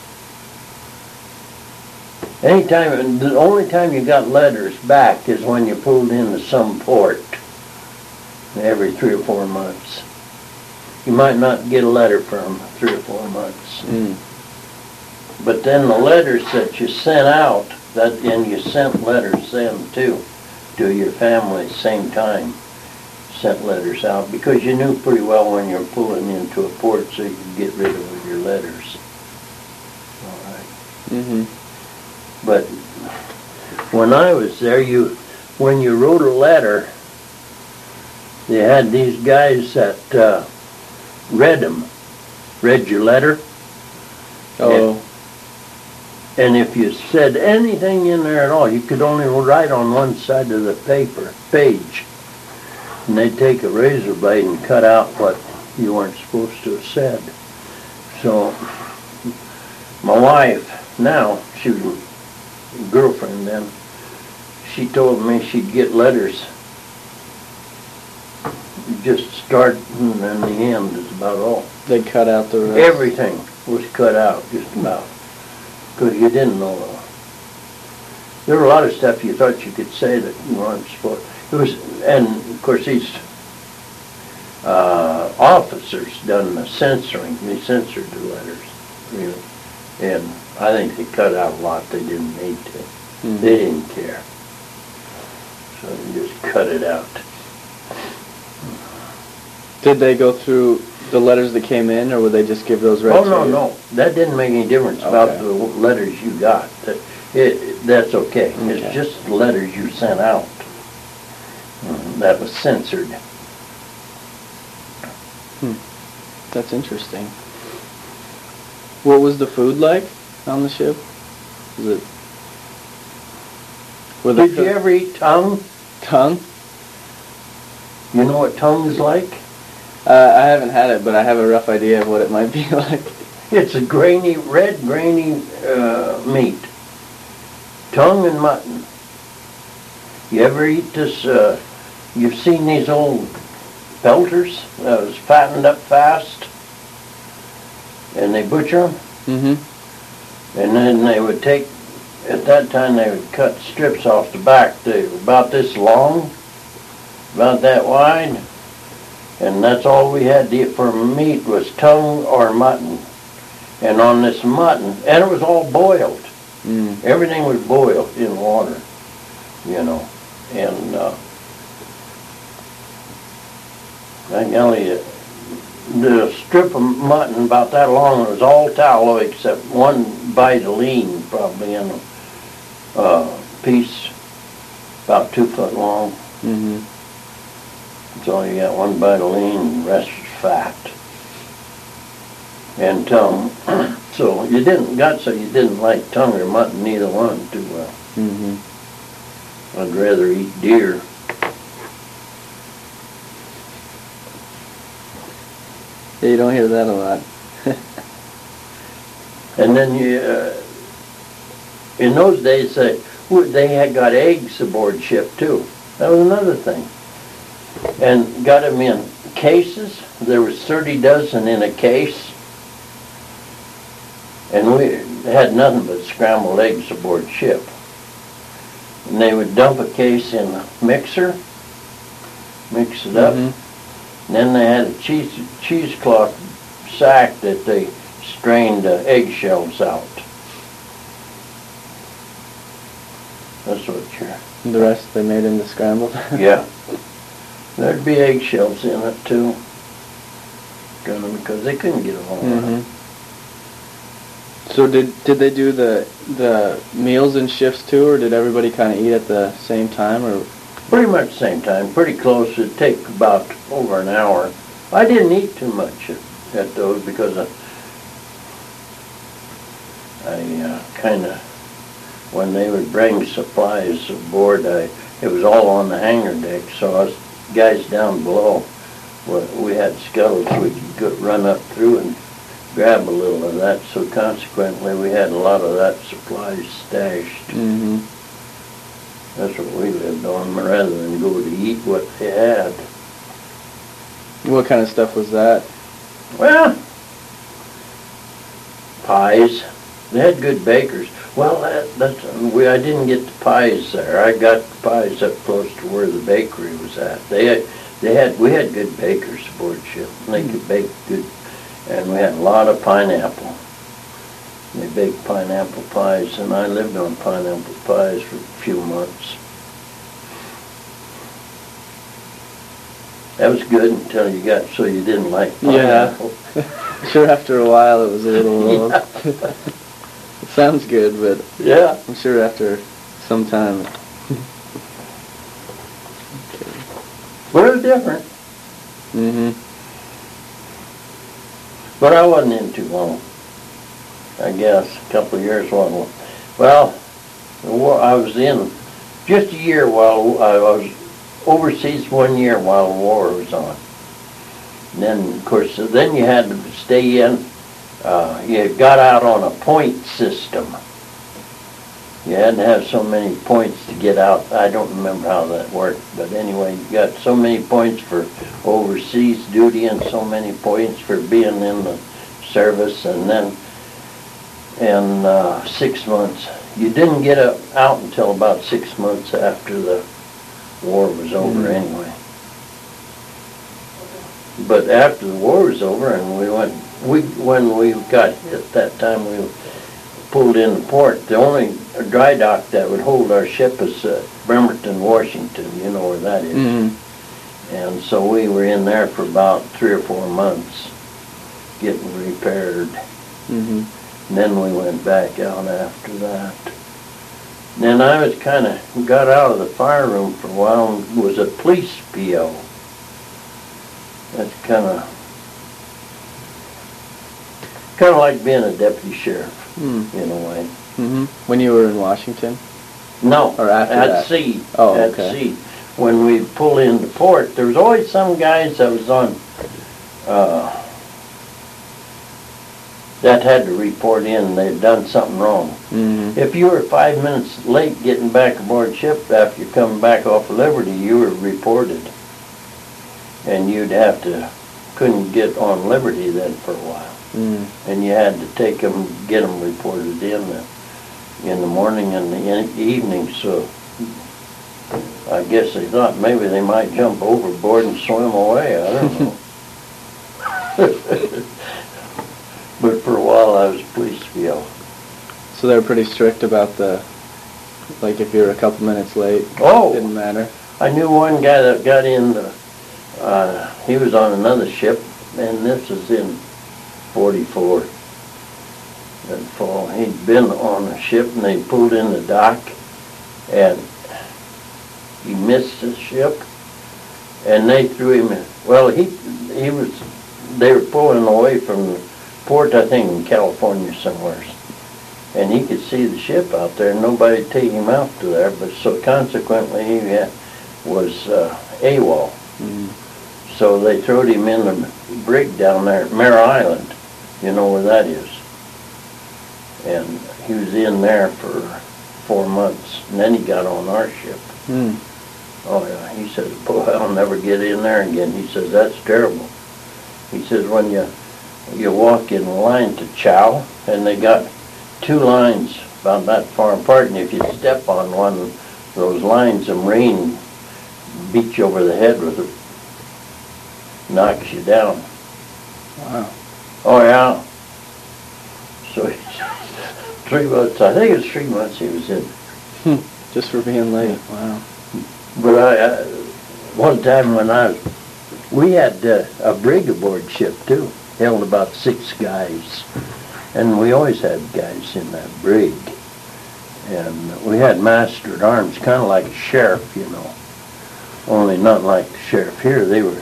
anytime, the only time you got letters back is when you pulled into some port every three or four months. You might not get a letter from three or four months. Mm. But then the letters that you sent out, that, and you sent letters then too, to your family at the same time, sent letters out, because you knew pretty well when you were pulling into a port, so you could get rid of your letters. All right. Mm-hmm. But when I was there, you, when you wrote a letter, they had these guys that uh, read them, read your letter. Oh. And if you said anything in there at all, you could only write on one side of the paper, page. And they'd take a razor blade and cut out what you weren't supposed to have said. So, my wife, now, she was a girlfriend then, she told me she'd get letters. Just start and then the end is about all. They cut out the rest. Everything was cut out, just about. Because you didn't know. There were a lot of stuff you thought you could say that you weren't supposed. It was, and of course these uh, officers done the censoring. They censored the letters, really. And I think they cut out a lot they didn't need to. Mhm. They didn't care. So they just cut it out. Did they go through the letters that came in, or would they just give those right Oh, to no, you? no, that didn't make any difference about Okay. the letters you got. That, it, that's okay. Okay. It's just the letters you sent out. Mm, That was censored. That's interesting. What was the food like on the ship? Was it? Were the Did you ever eat tongue? tongue? You know what tongue is like? Uh, I haven't had it, but I have a rough idea of what it might be like. It's a grainy, red grainy uh, meat. Tongue and mutton. You ever eat this, uh, you've seen these old pelters that was fattened up fast? And they butcher them? Mm-hmm. And then they would take, at that time they would cut strips off the back. They were about this long, about that wide. And that's all we had to eat for meat was tongue or mutton. And on this mutton, and it was all boiled. Mm. Everything was boiled in water, you know. And uh, I tell you, the strip of mutton about that long, it was all tallow except one bite of lean, probably in a uh, piece about two foot long. Mm-hmm. So you got one bite of lean and the rest is fat. And tongue. So you didn't, got so you didn't like tongue or mutton, neither one too well. Mm-hmm. I'd rather eat deer. Yeah, you don't hear that a lot. And then you, uh, in those days, they, they had got eggs aboard ship too. That was another thing. And got them in cases. There was thirty dozen in a case. And we had nothing but scrambled eggs aboard ship. And they would dump a case in a mixer, mix it up. Mm-hmm. And then they had a cheese cheesecloth sack that they strained uh, eggshells out. That's what you're... And the rest they made into scrambled? Yeah. There'd be eggshells in it too. Gonna- Because they couldn't get them all out. Mm-hmm. So did did they do the the meals in shifts too, or did everybody kind of eat at the same time, or? Pretty much same time, pretty close. It'd take about over an hour. I didn't eat too much at, at those because I, I uh, kind of, when they would bring supplies aboard, I, it was all on the hangar deck, so us guys down below, we, we had scuttles we could go, run up through and grab a little of that, so consequently we had a lot of that supplies stashed. Mm-hmm. That's what we lived on, rather than go to eat what they had. What kind of stuff was that? Well, pies. They had good bakers. Well, that, that's we. I didn't get the pies there. I got the pies up close to where the bakery was at. They had, they had, we had good bakers aboard ship. They could bake good, and we had a lot of pineapple. They baked pineapple pies, and I lived on pineapple pies for a few months. That was good until you got so you didn't like pineapple. Yeah. Sure, after a while it was a little. Yeah. It sounds good, but Yeah. I'm sure after some time. But it was different. Mm-hmm. But I wasn't in too long. I guess a couple of years while, well, the war, I was in just a year while I was overseas one year while the war was on. And then, of course, so then you had to stay in. Uh, you got out on a point system. You had to have so many points to get out. I don't remember how that worked, but anyway, you got so many points for overseas duty and so many points for being in the service, and then in uh, six months. You didn't get up, out until about six months after the war was over Mhm. anyway. But after the war was over and we went, we when we got hit that time, we pulled in the port, the only dry dock that would hold our ship is uh, Bremerton, Washington. You know where that is. Mm-hmm. And so we were in there for about three or four months getting repaired. Mm-hmm. And then we went back out after that. Then I was kind of, got out of the fire room for a while and was a police P O. That's kind of, kind of like being a deputy sheriff, Mm. in a way. Mm-hmm. When you were in Washington? No, Or after at that? sea. Oh, at okay. sea. When we pull into port, there was always some guys that was on, uh, that had to report in they'd done something wrong. Mm-hmm. If you were five minutes late getting back aboard ship after you come back off of Liberty, you were reported. And you'd have to, couldn't get on Liberty then for a while. Mm. And you had to take them, get them reported in the, in the morning and the e- evening, so I guess they thought maybe they might jump overboard and swim away, I don't know. But for a while I was police P O. So they were pretty strict about the, like if you were a couple minutes late, Oh! didn't matter. I knew one guy that got in the, uh, he was on another ship, and this was in forty-four. That fall, he'd been on a ship and they pulled in the dock, and he missed the ship, and they threw him in. Well, he, he was, they were pulling away from the port, I think, in California somewhere. And he could see the ship out there, and nobody take him out to there, but so consequently he had, was uh, AWOL. Mm-hmm. So they throwed him in the brig down there at Mare Island. You know where that is. And he was in there for four months, and then he got on our ship. Mm. Oh yeah, he says, boy, I'll never get in there again. He says, that's terrible. He says, when you, you walk in line to chow, and they got two lines about that far apart, and if you step on one of those lines, the Marine beats you over the head with it, knocks you down. Wow. Oh yeah. So three months, I think it was three months he was in. Just for being late. Wow. But I, I one time when I was, we had uh, a brig aboard ship too, held about six guys. And we always had guys in that brig. And we had master at arms, kind of like a sheriff, you know. Only not like the sheriff here. They were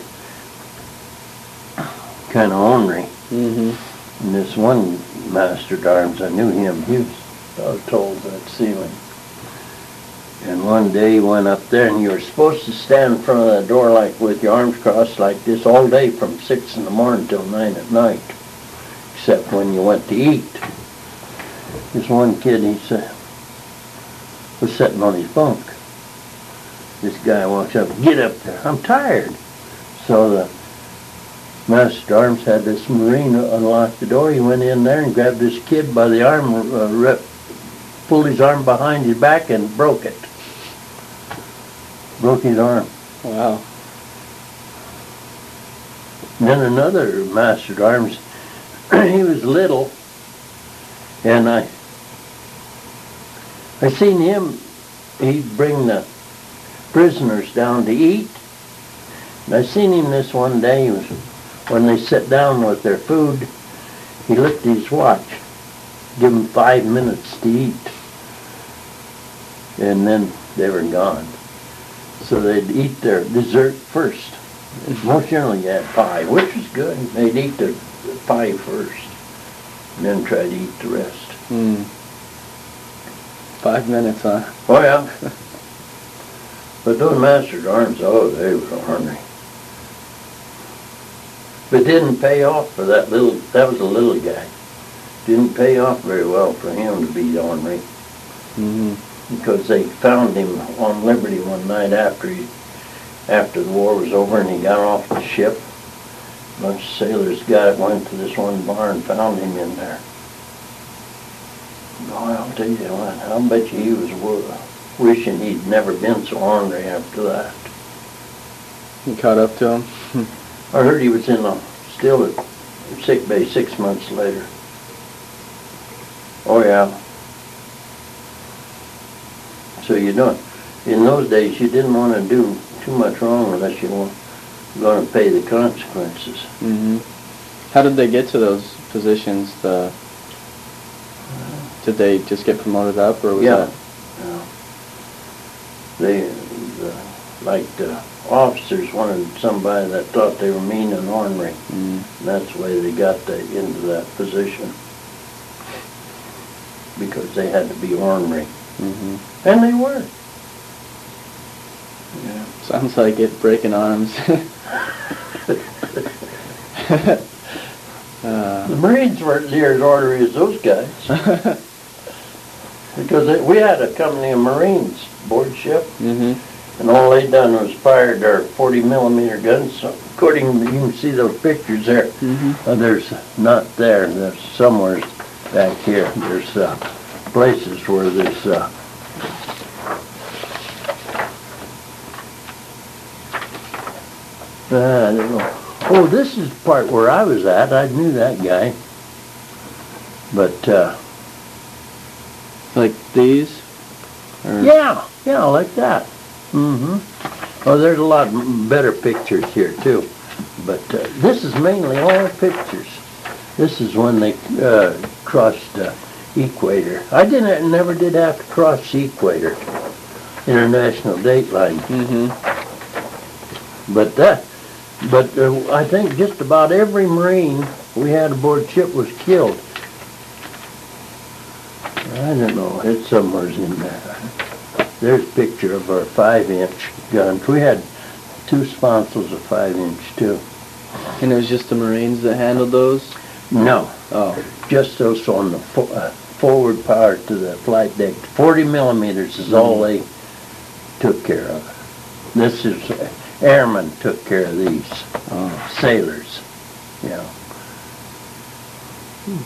kind of ornery. Mm-hmm. And this one master at arms, I knew him. He was, I was told, that ceiling. And one day he went up there, and you were supposed to stand in front of that door like with your arms crossed like this all day from six in the morning till nine at night. Except when you went to eat. This one kid, he said, was sitting on his bunk. This guy walks up, get up there, I'm tired. So the master at arms had this Marine unlock the door. He went in there and grabbed this kid by the arm, uh, rep, pulled his arm behind his back and broke it. Broke his arm. Wow. And then another master at arms, he was little, and I I seen him, he'd bring the prisoners down to eat. And I seen him this one day, he was, when they sat down with their food, he looked at his watch, give them five minutes to eat. And then they were gone. So they'd eat their dessert first. Most generally you had pie, which was good. They'd eat their pie first, and then try to eat the rest. Mm. Five minutes, huh? Oh yeah. But those master at arms, oh, they were ornery. But didn't pay off for that little, that was a little guy. Didn't pay off very well for him to be ornery. Mm-hmm. Because they found him on Liberty one night after he, after the war was over, and he got off the ship. A bunch of sailors got went to this one bar and found him in there. Oh, I'll tell you what, I'll bet you he was w- wishing he'd never been so ornery after that. You caught up to him? I heard he was in a, still at sick bay six months later. Oh, yeah. So you don't, in those days, you didn't want to do too much wrong unless you were going to pay the consequences. Mm-hmm. How did they get to those positions? The Did they just get promoted up, or was yeah. that? Yeah. They, the, like the officers wanted somebody that thought they were mean and ornery. Mm. And that's the way they got the, into that position. Because they had to be ornery. Mm-hmm. And they were. Yeah. Sounds like it, breaking arms. uh. The Marines weren't near as ornery as those guys. Because they, we had a company of Marines board ship. Mm-hmm. And all they done was fired their forty millimeter guns. So according, you can see those pictures there. Mm-hmm. Uh, there's not there. There's somewhere back here. There's uh, places where there's. Uh, uh, I don't know. Oh, this is the part where I was at. I knew that guy. But. Uh, Like these? Or? Yeah, yeah, like that. Mm-hmm. Oh, there's a lot better pictures here, too. But uh, this is mainly all pictures. This is when they uh, crossed the equator. I didn't, never did have to cross the equator, international date line. Mm-hmm. But that, but uh, I think just about every Marine we had aboard ship was killed. I don't know, it's somewhere in there. There's a picture of our five-inch guns. We had two sponsons of five-inch, too. And it was just the Marines that handled those? No. Oh. Just those on the fo uh, forward power to the flight deck. forty millimeters is all they took care of. This is, uh, airmen took care of these. Oh. Sailors, yeah. Hmm.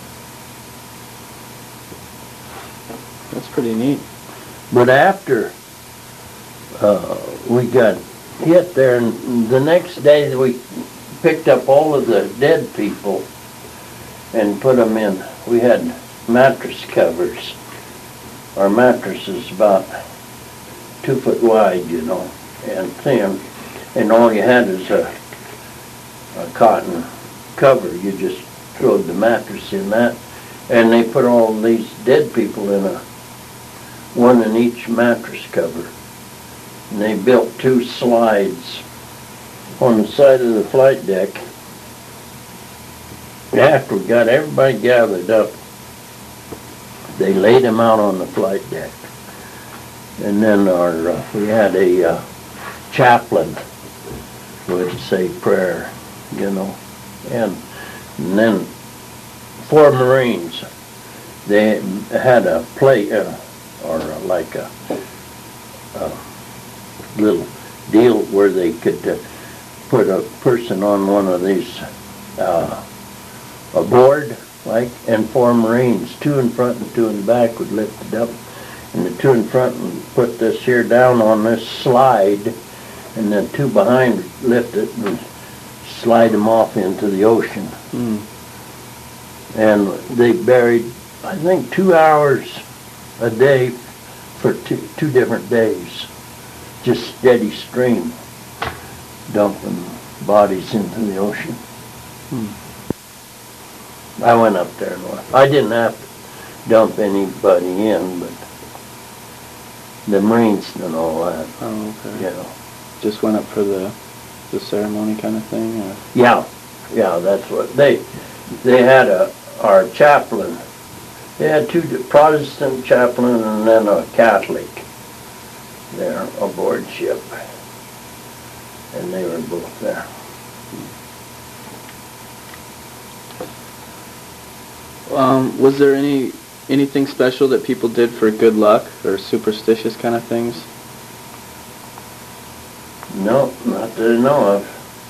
That's pretty neat. But after uh, we got hit there, and the next day we picked up all of the dead people and put them in. We had mattress covers. Our mattress is about two foot wide, you know, and thin, and all you had is a, a cotton cover. You just throwed the mattress in that, and they put all these dead people in a one in each mattress cover. And they built two slides on the side of the flight deck. After we got everybody gathered up, they laid them out on the flight deck. And then our uh, we had a uh, chaplain who would say prayer, you know. And, and then four Marines, they had a plate, uh, or like a, a little deal where they could uh, put a person on one of these, uh, a board, like, and four Marines, two in front and two in the back, would lift it up, and the two in front would put this here down on this slide, and then two behind would lift it and slide them off into the ocean. Mm. And they buried, I think, two hours a day for two, two different days. Just steady stream, dumping bodies into the ocean. Hmm. I went up there and I didn't have to dump anybody in, but the Marines did all that. Oh, okay. You know. Just went up for the the ceremony kind of thing, or? Yeah, yeah, that's what they they had a our chaplain. They had two Protestant chaplain and then a Catholic there aboard ship, and they were both there. Um, was there any anything special that people did for good luck or superstitious kind of things? No, not that I know of.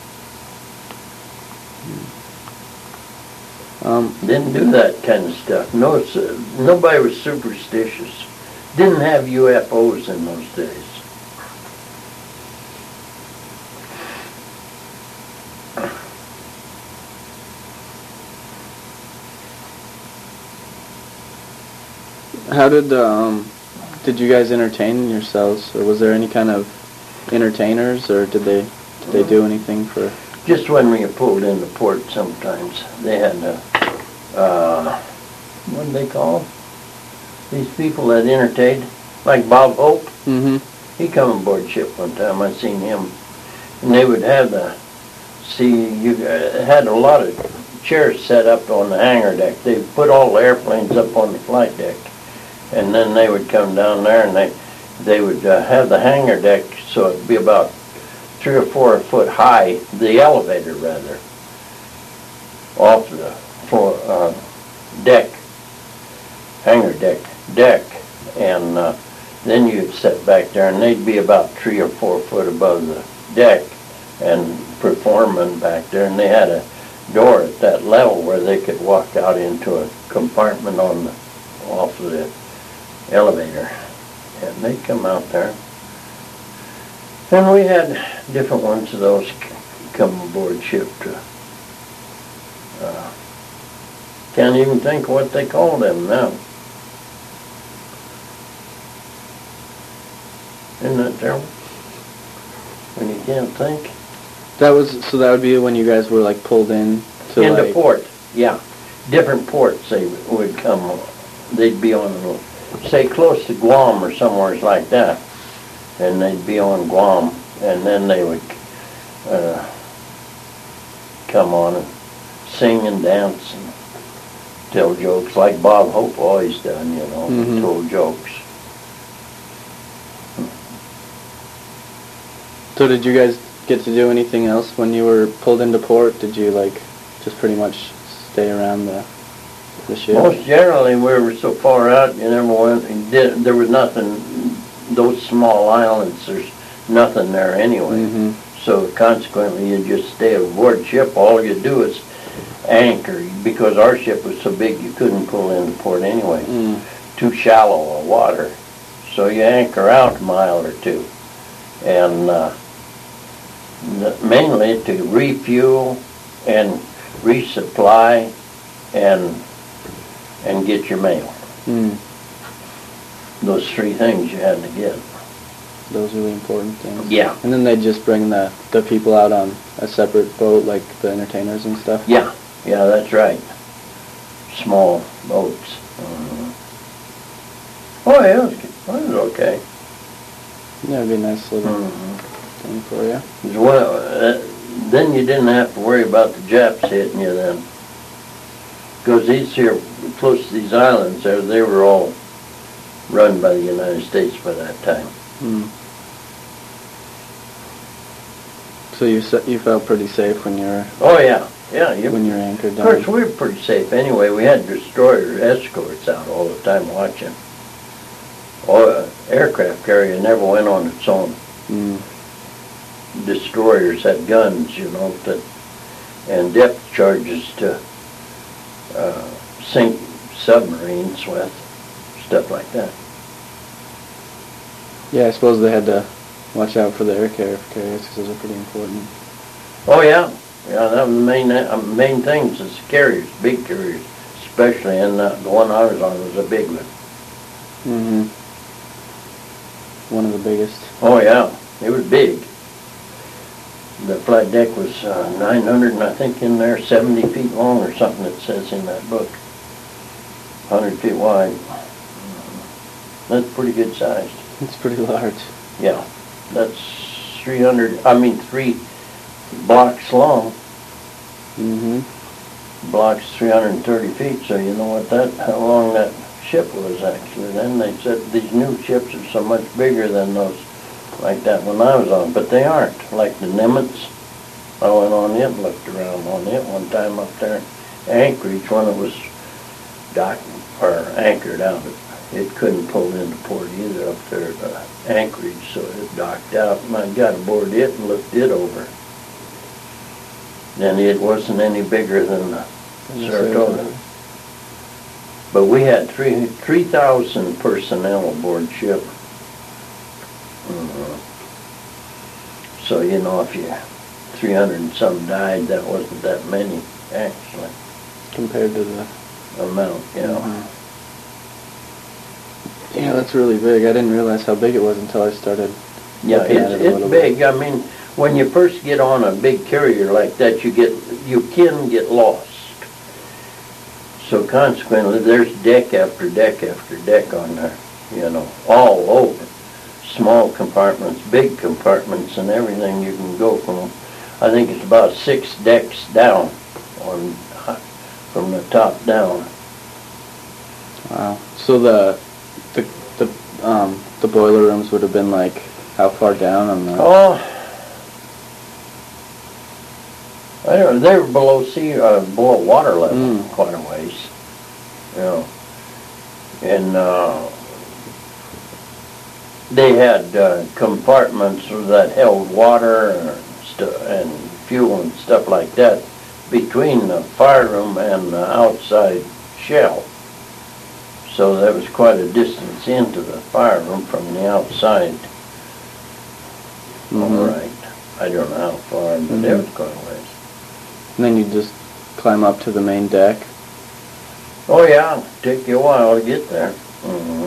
Um, Didn't do that kind of stuff. No, it's, uh, nobody was superstitious. Didn't have U F Os in those days. How did um, did you guys entertain yourselves, or was there any kind of entertainers, or did they did they do anything for? Just when we pulled into port, sometimes they had a, uh, what do they call them? These people that entertained, like Bob Hope. Mm-hmm. He come aboard ship one time. I seen him, and they would have the see you uh, had a lot of chairs set up on the hangar deck. They put all the airplanes up on the flight deck, and then they would come down there and they they would uh, have the hangar deck so it'd be about three or four foot high, the elevator rather, off the floor uh, deck, hangar deck deck, and uh, then you'd sit back there and they'd be about three or four foot above the deck and performing back there, and they had a door at that level where they could walk out into a compartment on the off of the elevator, and they'd come out there. And we had different ones of those come aboard ship to, uh, can't even think what they call them now. Isn't that terrible? When you can't think? That was, so that would be when you guys were like pulled in to Into like... port, yeah. Different ports they would come, they'd be on, say close to Guam or somewhere like that. And they'd be on Guam, and then they would uh, come on and sing and dance and tell jokes like Bob Hope always done, you know, Mm-hmm. told jokes. So did you guys get to do anything else when you were pulled into port? Did you like just pretty much stay around the the ship? Most generally, we were so far out, you never went. And did, there was nothing. Those small islands, there's nothing there anyway. Mm-hmm. So consequently, you just stay aboard ship. All you do is anchor, because our ship was so big you couldn't pull into port anyway. Mm. Too shallow of water. So you anchor out a mile or two, and uh, mainly to refuel and resupply and and get your mail. Mm. Those three things you had to get. Those are the important things. Yeah. And then they'd just bring the, the people out on a separate boat, like the entertainers and stuff? Yeah, yeah, that's right. Small boats. Uh, oh, yeah, it was, it was okay. Yeah, it'd be a nice little Mm-hmm. thing for you. Well, uh, then you didn't have to worry about the Japs hitting you then. Because these here, close to these islands there, they were all run by the United States by that time. Mm. So you se- you felt pretty safe when you were Oh, yeah. Yeah, you, when you were anchored of down? course, we were pretty safe anyway. We had destroyer escorts out all the time watching. Oh, aircraft carrier never went on its own. Mm. Destroyers had guns, you know, that, and depth charges to uh, sink submarines with, stuff like that. Yeah, I suppose they had to watch out for the aircraft carriers because those are pretty important. Oh, yeah. Yeah, that was the main uh, main things is carriers, big carriers, especially, and uh, the one I was on was a big one. Mm-hmm. One of the biggest. Oh, yeah. It was big. The flight deck was uh, nine hundred, and I think in there seventy feet long or something, it says in that book. one hundred feet wide. That's pretty good sized. It's pretty large. Yeah. That's three hundred, I mean, three blocks long. Mm-hmm. Blocks three hundred thirty feet, so you know what that, how long that ship was actually. Then they said these new ships are so much bigger than those like that one I was on, but they aren't. Like the Nimitz, I went on it and looked around on it one time up there in Anchorage when it was docked or anchored out. It couldn't pull into port either up there at uh, Anchorage, so it docked out, and I got aboard it and looked it over. Then it wasn't any bigger than the Saratoga. But we had three three thousand personnel aboard ship. Uh, so you know, if you three hundred and some died, that wasn't that many actually. Compared to the Amount, you know. Mm-hmm. Yeah, that's really big. I didn't realize how big it was until I started Yeah, looking at it's, it a it's little big. bit. I mean, when you first get on a big carrier like that, you get, you can get lost. So consequently, there's deck after deck after deck on there, you know, all over. Small compartments, big compartments, and everything. You can go from, I think it's about six decks down on, from the top down. Wow. So the the the um the boiler rooms would have been like how far down on the? Oh, I don't know, they were below sea, uh, below water level Mm. quite a ways, you know. And, uh, they had, uh, compartments that held water and stu- and fuel and stuff like that between the fire room and the outside shell. So there was quite a distance into the fire room from the outside. Mhm. All right. I don't know how far, but Mhm. it was quite a ways. And then you just climb up to the main deck. Oh yeah, take you a while to get there. hmm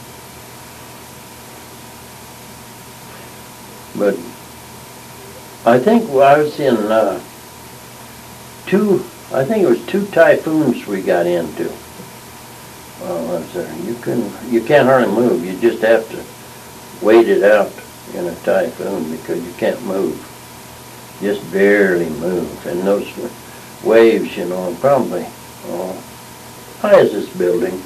But I think I was in uh, two. I think it was two typhoons we got into. Well, was there? You can you can't hardly move. You just have to wait it out in a typhoon because you can't move. Just barely move. And those waves, you know, probably. Oh, high as this building.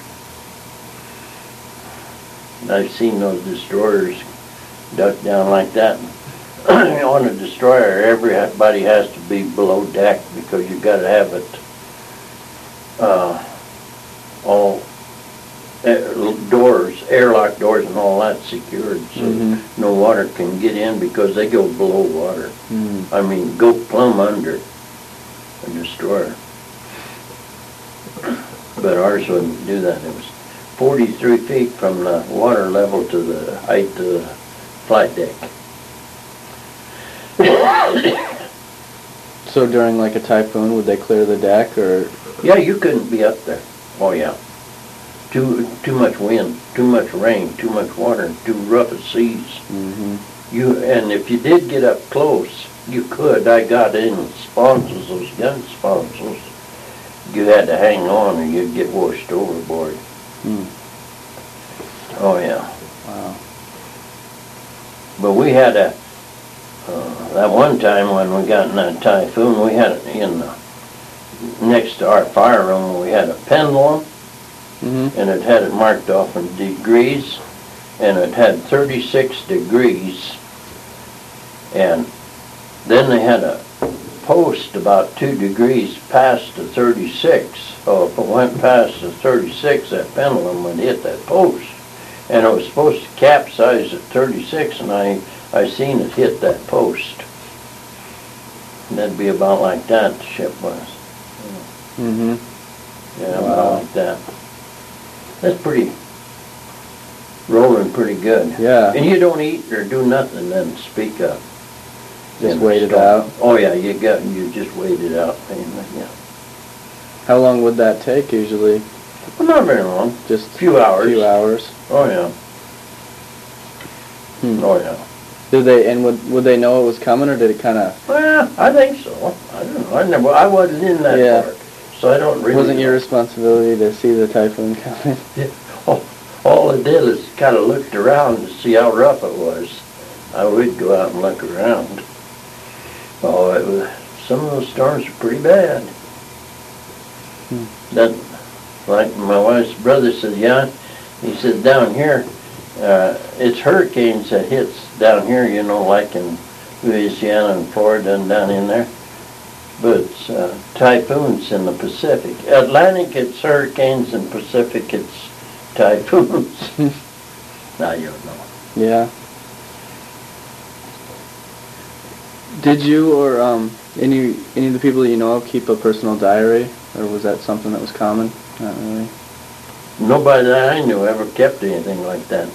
I've seen those destroyers duck down like that. On a destroyer, everybody has to be below deck because you've got to have it uh, all air, doors, airlock doors and all that secured so Mhm. no water can get in because they go below water. Mm. I mean, go plumb under a destroyer. But ours wouldn't do that. It was forty-three feet from the water level to the height of the flight deck. So during like a typhoon, would they clear the deck or? Yeah, you couldn't be up there. Oh yeah. Too too much wind, too much rain, too much water, too rough of seas. Mm-hmm. You and if you did get up close, you could. I got in sponsons, those gun sponsons. You had to hang on or you'd get washed overboard. Mm. Oh yeah. Wow. But we had a, uh, that one time when we got in that typhoon, we had it in the, next to our fire room, we had a pendulum, Mm-hmm. and it had it marked off in degrees, and it had thirty-six degrees, and then they had a post about two degrees past the thirty-six. So if it went past the thirty-six, that pendulum would hit that post. And it was supposed to capsize at thirty-six, and I, I seen it hit that post. And that'd be about like that, the ship was. Mm-hmm. Yeah, Wow. about like that. That's pretty, rolling pretty good. Yeah. And you don't eat or do nothing then speak up. Just in the wait it storm. out. Oh yeah, you got, you just wait it out. And, yeah. How long would that take usually? Well, not very long. Just A few hours. few hours. Oh yeah. Hmm. Oh yeah. Did they and would would they know it was coming or did it kind of? Well, I think so. I don't know. I never. I wasn't in that Yeah. part, so I don't really. Wasn't your know. responsibility to see the typhoon coming? Yeah. All, all I did is kind of looked around to see how rough it was. I would go out and look around. Oh, it was. Some of those storms were pretty bad. Hmm. That, like my wife's brother said, yeah. He said down here, uh, it's hurricanes that hits down here. You know, like in Louisiana and Florida and down in there. But it's uh, typhoons in the Pacific. Atlantic, it's hurricanes, and Pacific, it's typhoons. Now you don't know. Yeah. Did you or um any any of the people that you know of keep a personal diary, or was that something that was common? Not really. Nobody that I knew ever kept anything like that.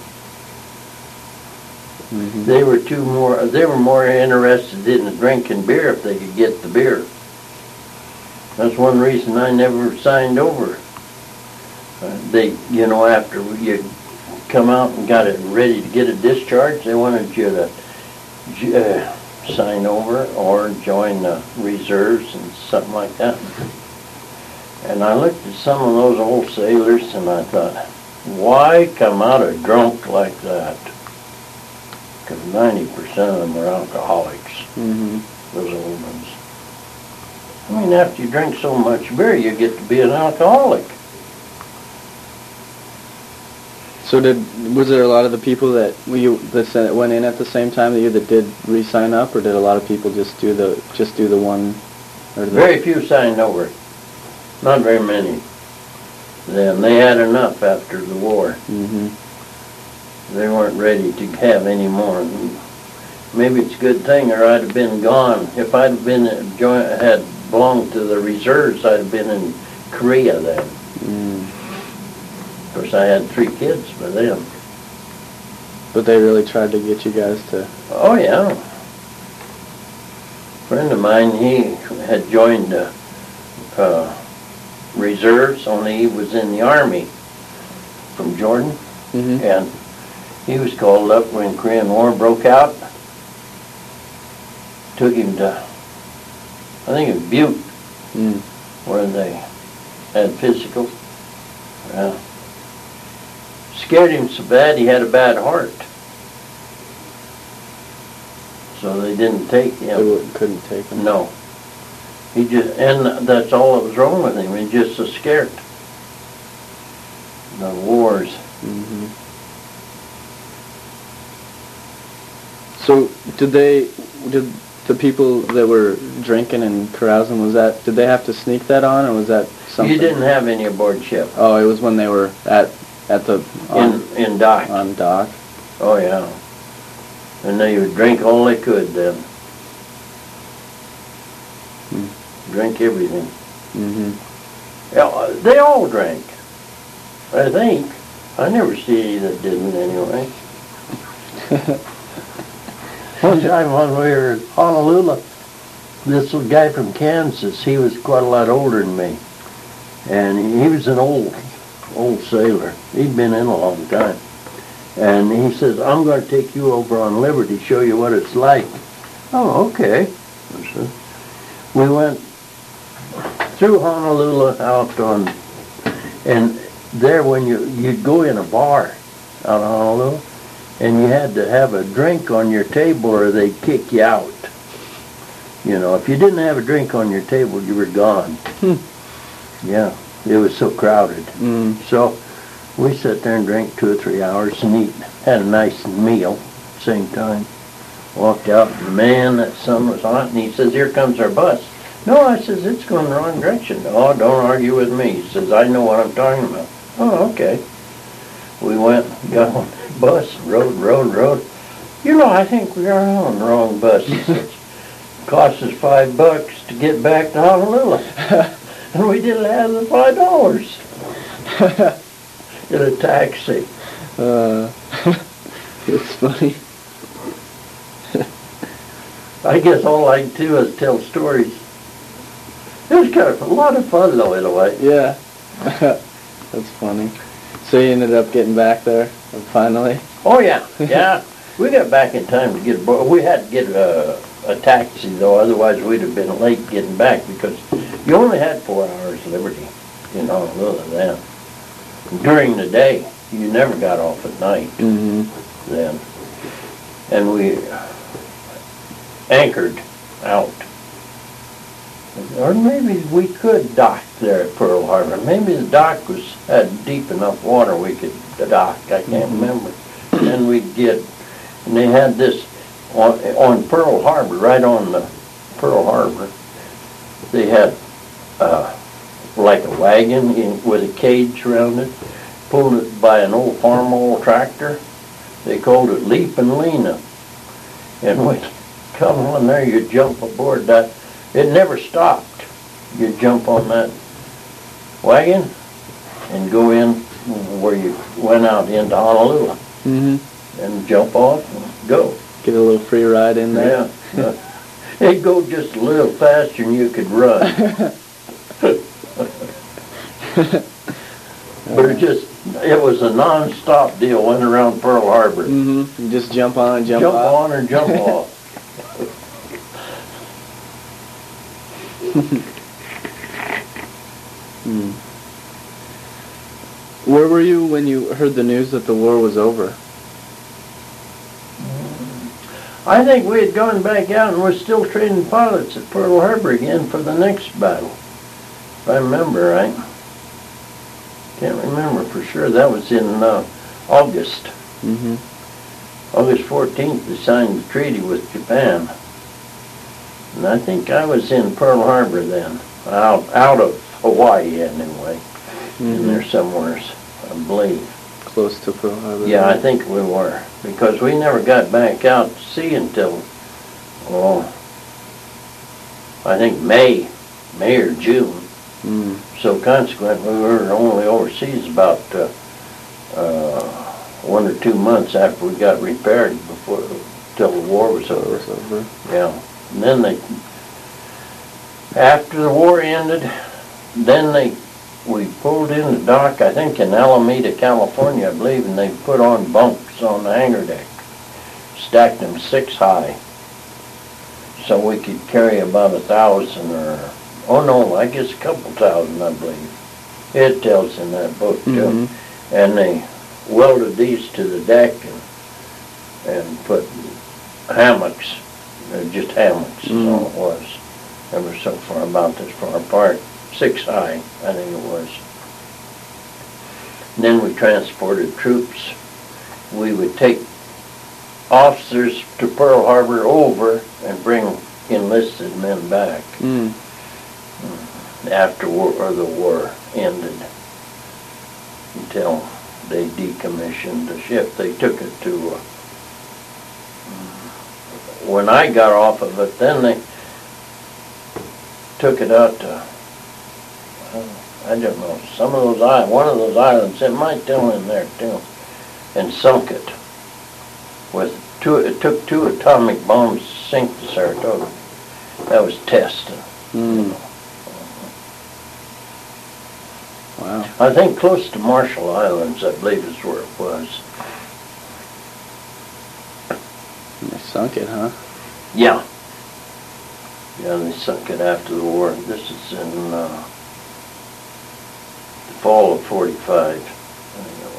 Mm-hmm. They were too more. They were more interested in drinking beer if they could get the beer. That's one reason I never signed over. Uh, they, you know, after you come out and got it ready to get a discharge, they wanted you to uh, sign over or join the reserves and something like that. And I looked at some of those old sailors and I thought, why come out of drunk like that? Because ninety percent of them were alcoholics, Mm-hmm. those old ones. I mean, after you drink so much beer, you get to be an alcoholic. So did was there a lot of the people that you that went in at the same time that you that did re-sign up, or did a lot of people just do the just do the one? Or the Very few signed over. Not very many. Then they had enough after the war. Mm-hmm. They weren't ready to have any more. Maybe it's a good thing, or I'd have been gone. If I'd have been joined, had belonged to the reserves, I'd have been in Korea then. Mm. Of course, I had three kids by then. But they really tried to get you guys to. Oh yeah. A friend of mine, he had joined the uh, reserves, only he was in the army from Jordan, Mm-hmm. and he was called up when Korean War broke out. Took him to, I think it was Butte, Mm. where they had physical. Yeah. Scared him so bad he had a bad heart. So they didn't take They him. wouldn't- couldn't take them. No. He just, and that's all that was wrong with him. He just was scared. The wars. Mm-hmm. So did they did the people that were drinking and carousing, was that did they have to sneak that on, or was that something? You didn't have any aboard ship. Oh, it was when they were at at the on, In, in dock. on dock. Oh yeah. And they would drink all they could then. Hmm. Drink everything. Mm-hmm. Yeah, they all drank. I think. I never see any that didn't anyway. One time when we were in Honolulu, this little guy from Kansas, he was quite a lot older than me. And he was an old, old sailor. He'd been in a long time. And he says, I'm going to take you over on Liberty, show you what it's like. Oh, okay. I said, we went through Honolulu out on, and there when you, you'd go in a bar out of Honolulu, and you had to have a drink on your table or they'd kick you out. You know, if you didn't have a drink on your table, you were gone. Hmm. Yeah, it was so crowded. Mm. So we sat there and drank two or three hours and eat, had a nice meal at the same time. Walked out, and man, that sun was hot, and he says, here comes our bus. No, I says, it's going the wrong direction. Oh, don't argue with me. He says, I know what I'm talking about. Oh, okay. We went, got on the bus, rode, rode, rode. You know, I think we are on the wrong bus. He says, cost us five bucks to get back to Honolulu. And we didn't have the five dollars in a taxi. Uh, it's funny. I guess all I can do is tell stories. It was kind of a lot of fun, though, in a way. Yeah. That's funny. So you ended up getting back there finally? Oh, yeah, yeah. We got back in time to get aboard. We had to get a, a taxi, though, otherwise we'd have been late getting back, because you only had four hours liberty in Honolulu then. During the day, you never got off at night Mm-hmm. then. And we anchored out. Or maybe we could dock there at Pearl Harbor. Maybe the dock was had deep enough water we could dock. I can't Mhm. remember. And we'd get, and they had this on, on Pearl Harbor, right on the Pearl Harbor. They had uh, like a wagon in, with a cage around it, pulled it by an old farm oil tractor. They called it Leapin' Lena. And when you come on there, you jump aboard that. It never stopped. You jump on that wagon and go in where you went out into Honolulu Mm-hmm. and jump off and go. Get a little free ride in there. Yeah. It'd go just a little faster than you could run. But it just, it was a non-stop deal, went around Pearl Harbor. Mm-hmm. You just jump on and jump, Jump off. on and jump off. Hmm. Where were you when you heard the news that the war was over? I think we had gone back out and was still training pilots at Pearl Harbor again for the next battle, if I remember right. Can't remember for sure. That was in uh, August. Mm-hmm. August fourteenth, they signed the treaty with Japan. And I think I was in Pearl Harbor then, out, out of Hawaii anyway, Mm-hmm. in there somewhere, I believe. Close to Pearl Harbor. Yeah, I think we were, because we never got back out to sea until, oh, I think May, May or June. Mm. So consequently, we were only overseas about uh, uh, one or two months after we got repaired before, till the war was So it over. was over. Yeah, and then they, after the war ended, then they, we pulled in the dock, I think in Alameda, California, I believe, and they put on bunks on the hangar deck, stacked them six high, so we could carry about a thousand or, oh no, I guess a couple thousand, I believe. It tells in that book too. Mm-hmm. And they welded these to the deck and, and put hammocks, uh, just hammocks is Mm. all it was. They were so far, about this far apart, six high, I think it was. And then we transported troops. We would take officers to Pearl Harbor over and bring enlisted men back Mm. after war, or the war ended, until they decommissioned the ship. They took it to, uh, when I got off of it, then they took it out to, I don't know, some of those islands, one of those islands, it might still in there too, and sunk it. With two, it took two atomic bombs to sink the Saratoga. That was testing. Mm. Wow. I think close to Marshall Islands, I believe is where it was. And they sunk it, huh? Yeah. Yeah, they sunk it after the war. This is in uh, the fall of forty-five, I think it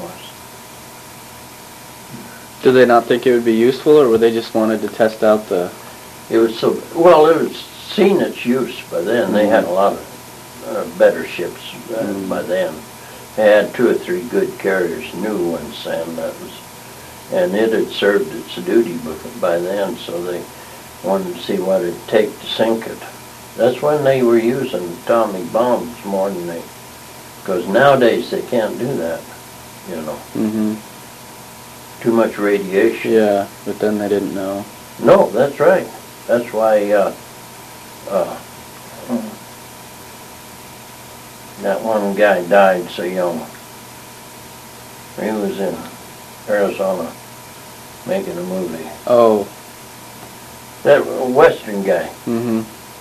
was. Did they not think it would be useful, or were they just wanted to test out the... It was so, well, it was seen its use by then. They had a lot of uh, better ships uh, Mm. by then. They had two or three good carriers, new ones, and that was, and it had served its duty bef- by then, so they wanted to see what it'd take to sink it. That's when they were using atomic bombs more than they, because nowadays they can't do that, you know. Mm-hmm. Too much radiation. Yeah, but then they didn't know. No, that's right. That's why uh, uh, that one guy died so young. He was in Arizona making a movie. Oh. That Western guy. Mm-hmm.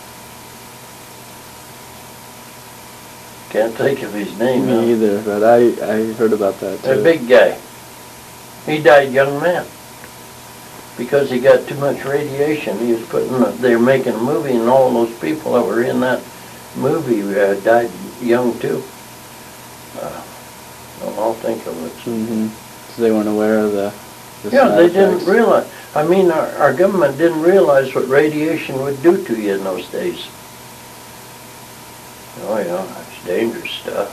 Can't think of his name. Me now. either, but I, I heard about that too. A big guy. He died young man because he got too much radiation. He was putting, a, they were making a movie, and all those people that were in that movie uh, died young too. Uh, I'll think of it. Mm-hmm. So they weren't aware of the, the Yeah, side they effects. didn't realize. I mean, our, our government didn't realize what radiation would do to you in those days. Oh yeah, it's dangerous stuff.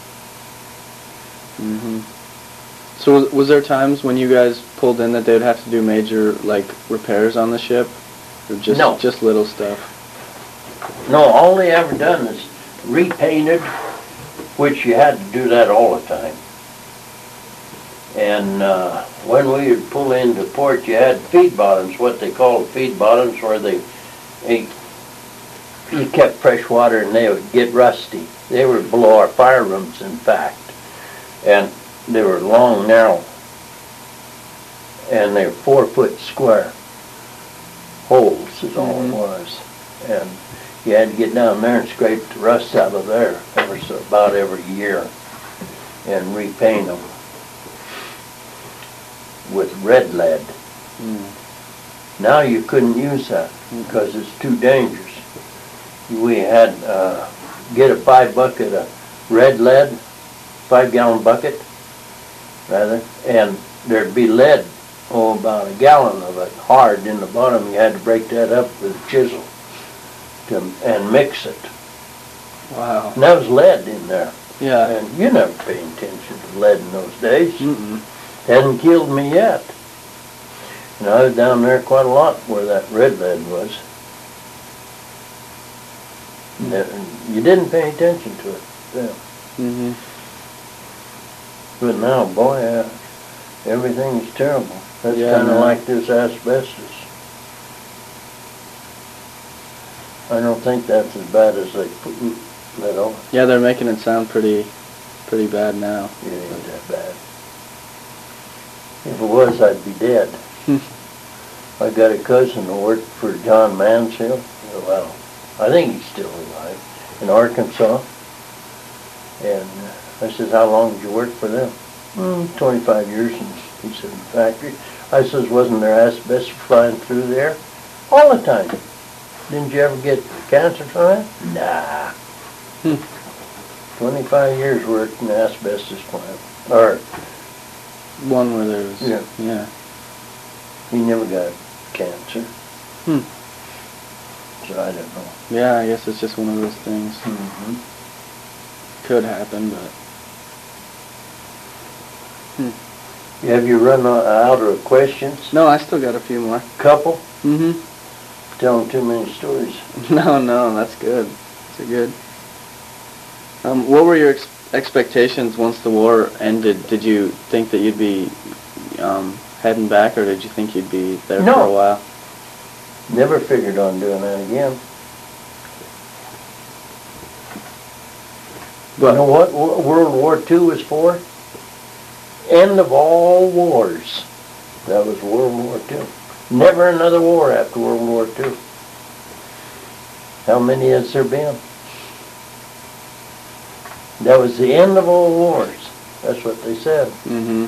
Mm-hmm. So was, was there times when you guys pulled in that they'd have to do major, like, repairs on the ship? Or just, No. just little stuff? No, all they ever done is repainted, which you had to do that all the time. And uh, when we would pull into port, you had feed bottoms, what they called feed bottoms, where they, they you kept fresh water and they would get rusty. They were below our fire rooms, in fact. And they were long, narrow, and they were four foot square holes is all Mhm. it was. And you had to get down there and scrape the rust out of there ever so about every year. and repaint them with red lead. Mm. Now you couldn't use that because it's too dangerous. We had uh, get a five bucket of red lead, five gallon bucket, rather, and there'd be lead, oh, about a gallon of it hard in the bottom. You had to break that up with a chisel to, and mix it. Wow. And that was lead in there. Yeah. And you never paid attention to lead in those days. Mm-mm. Hadn't killed me yet. And I was down there quite a lot where that red lead was. And you didn't pay attention to it then. Mm-hmm. But now, boy, uh, everything's terrible. That's Yeah, kind of man. like this asbestos. I don't think that's as bad as they put let on. Yeah, they're making it sound pretty, pretty bad now. It ain't that bad. If it was, I'd be dead. I got a cousin who worked for John Mansfield. Well, I think he's still alive, in Arkansas. And I says, how long did you work for them? Mm, twenty-five years, and he said, in the factory. I says, wasn't there asbestos flying through there? All the time. Didn't you ever get cancer from it? Nah. Hmm. twenty-five years worked in the asbestos plant. Or, One where there was. Yeah. Yeah. he never got cancer. Hmm. So I don't know. Yeah, I guess it's just one of those things. Mm-hmm. Could happen, but. Hmm. Have you run out of questions? No, I still got a few more. Couple? Mm-hmm. Telling too many stories. No, no, that's good. That's good. Um, what were your ex- expectations once the war ended? Did you think that you'd be um, heading back, or did you think you'd be there No. for a while? Never figured on doing that again. But You know what Wo- World War Two was for? End of all wars. That was World War Two. Never another war after World War Two. How many has there been? That was the end of all wars. That's what they said. Mm-hmm.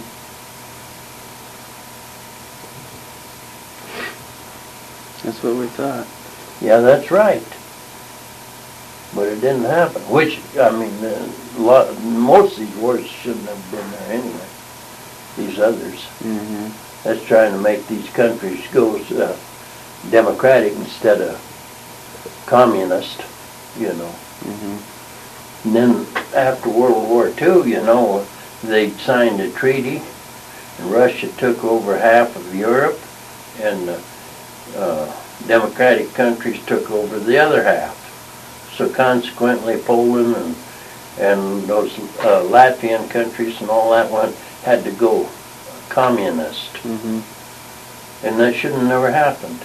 That's what we thought. Yeah, that's right. But it didn't happen. Which, I mean, uh, lot, most of these wars shouldn't have been there anyway. These others. Mm-hmm. That's trying to make these countries go uh, democratic instead of communist, you know. Mm-hmm. And then after World War Two, you know, they signed a treaty, and Russia took over half of Europe, and uh, uh, democratic countries took over the other half. So consequently, Poland and and those uh, Latvian countries and all that one had to go communist, Mm-hmm. and that should have never happened.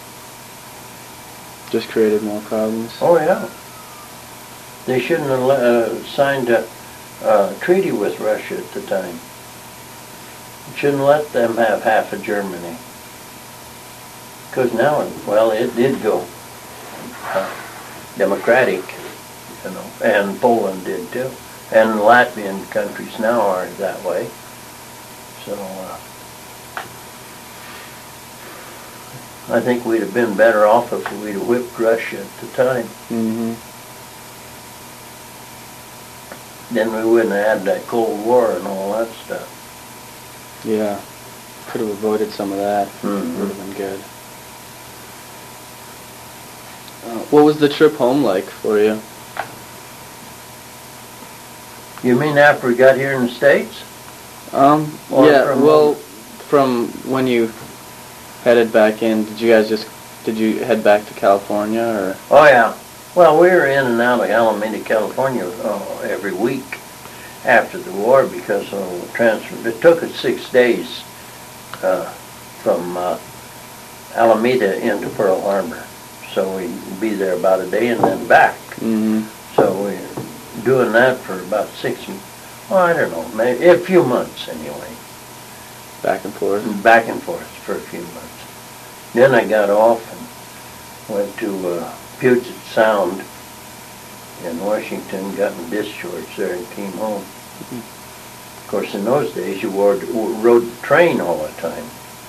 Just created more problems. Oh yeah, they shouldn't have uh, signed a uh, treaty with Russia at the time. Shouldn't let them have half of Germany. Because now, well, it did go uh, democratic, you know, and Poland did too. And Latvian countries now are that way. So, uh, I think we'd have been better off if we'd have whipped Russia at the time. Mm-hmm. Then we wouldn't have had that Cold War and all that stuff. Yeah. Could have avoided some of that. Mhm. Would have been good. Uh, what was the trip home like for you? You mean after we got here in the States? Um, Or yeah, from well, from when you headed back in, did you guys just, did you head back to California, or? Oh, yeah. Well, we were in and out of Alameda, California uh, every week after the war because of the transfer. It took us six days uh, from uh, Alameda into Pearl Harbor. So we'd be there about a day and then back. Mm-hmm. So we were doing that for about six, well, I don't know, maybe a few months anyway. Back and forth? Back and forth for a few months. Then I got off and went to uh, Puget Sound in Washington, got my discharge there and came home. Mm-hmm. course, in those days, you wore, rode the train all the time.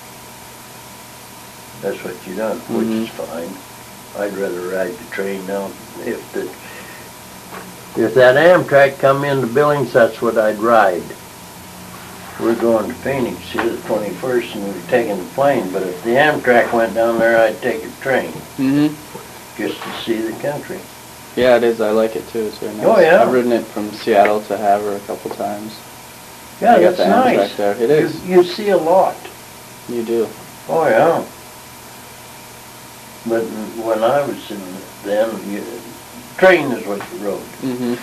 That's what you done, which Mhm. is fine. I'd rather ride the train now. If the if that Amtrak come into Billings, that's what I'd ride. We're going to Phoenix here the twenty-first, and we're taking the plane. But if the Amtrak went down there, I'd take a train Mhm. just to see the country. Yeah, it is. I like it too. It's very nice. Oh, yeah? I've ridden it from Seattle to Havre a couple times. Yeah, I got that's the Amtrak nice. there. It is. You, you see a lot. You do. Oh yeah. But when I was in then, you, train is what you rode. Mhm.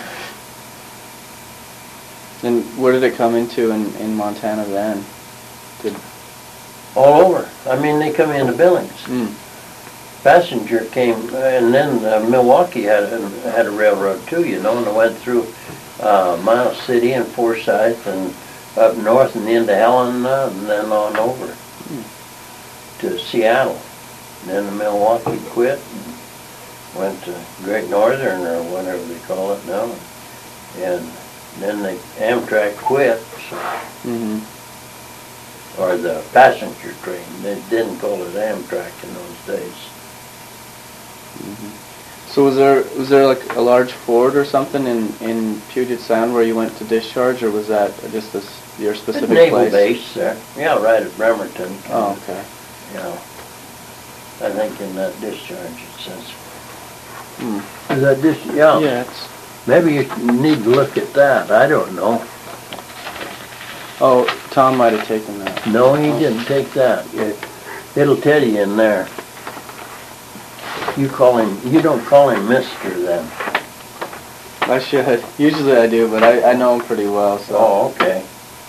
And where did it come into in, in Montana then? Did All over. I mean, they come into Billings. mm. Passenger came, and then uh, Milwaukee had a, had a railroad too, you know, and it went through uh, Miles City and Forsyth and up north and into Helena and then on over Mm. to Seattle. And then the Milwaukee quit and went to Great Northern or whatever they call it now. And then the Amtrak quit, so, Mhm. or the passenger train. They didn't call it Amtrak in those days. Mhm. So was there was there like a large ford or something in, in Puget Sound where you went to discharge, or was that just this your specific The naval place? base there. Yeah, right at Bremerton. Oh, okay. Yeah. I think in that discharge it says. Mm. Is that dis? Yeah. Yeah, it's. Maybe you need to look at that. I don't know. Oh, Tom might have taken that. No, he didn't take that. It, it'll tell you in there. You call him. You don't call him Mister then. I should. Usually I do, but I, I know him pretty well, so. Oh, okay.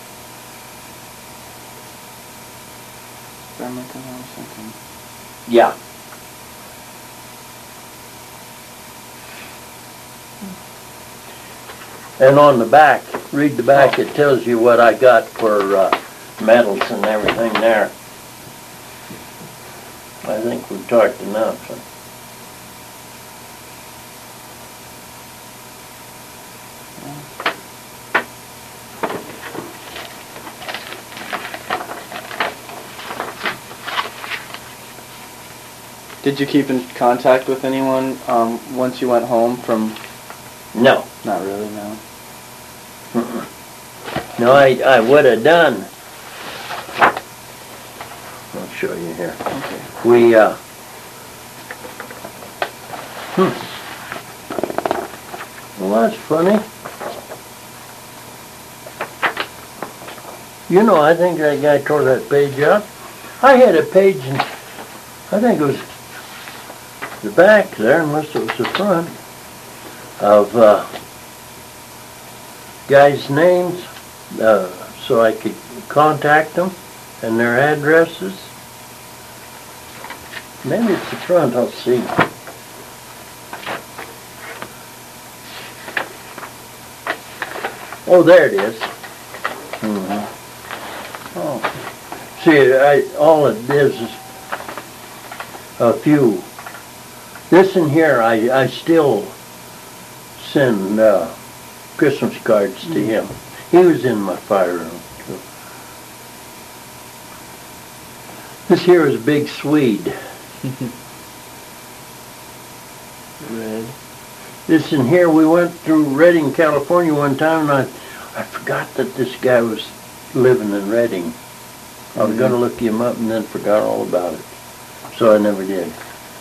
Bremerton or something. Yeah. And on the back, read the back, it tells you what I got for uh, medals and everything there. I think we've talked enough. Did you keep in contact with anyone um, once you went home from? No. Not really, no. Mm-mm. No, I, I would have done. I'll show you here. Okay. We, uh, hmm. Well, that's funny. You know, I think that guy tore that page out. I had a page, and I think it was the back there, unless it was the front, of uh, guys' names, uh, so I could contact them and their addresses. Maybe it's the front, I'll see. Oh, there it is. Mm-hmm. Oh. See, I, all it is is a few. This in here, I, I still send uh, Christmas cards to Mm. him. He was in my fire room. too. This here is Big Swede. Red. This in here, we went through Redding, California one time, and I, I forgot that this guy was living in Redding. I was Mhm. going to look him up and then forgot all about it. So I never did.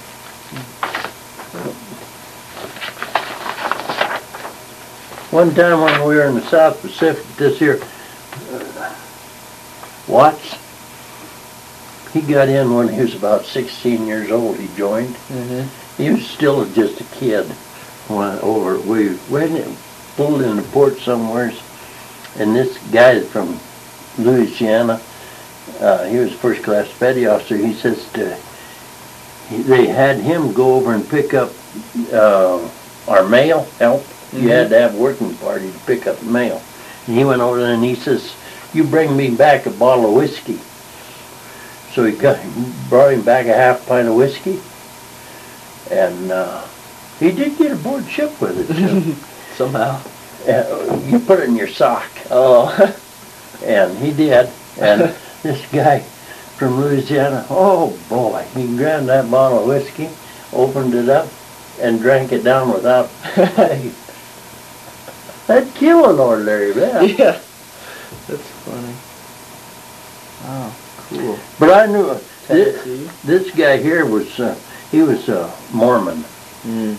One time when we were in the South Pacific, this here, uh, Watts, he got in when he was about sixteen years old, he joined. Mm-hmm. He was still just a kid. Went over, we went, pulled in the port somewhere, and this guy from Louisiana, uh, he was first class petty officer, he says to, he, they had him go over and pick up uh, our mail, help. You had to have a working party to pick up the mail. And he went over there and he says, you bring me back a bottle of whiskey. So he got, brought him back a half pint of whiskey. And uh, he did get aboard ship with it. Too. Somehow. Uh, you put it in your sock. Oh. And he did. And this guy from Louisiana, oh boy, he grabbed that bottle of whiskey, opened it up, and drank it down without hey, that'd kill an ordinary man. Yeah. That's funny. Wow, cool. But I knew uh, this, Tennessee? this guy here was, uh, he was a Mormon. Mm.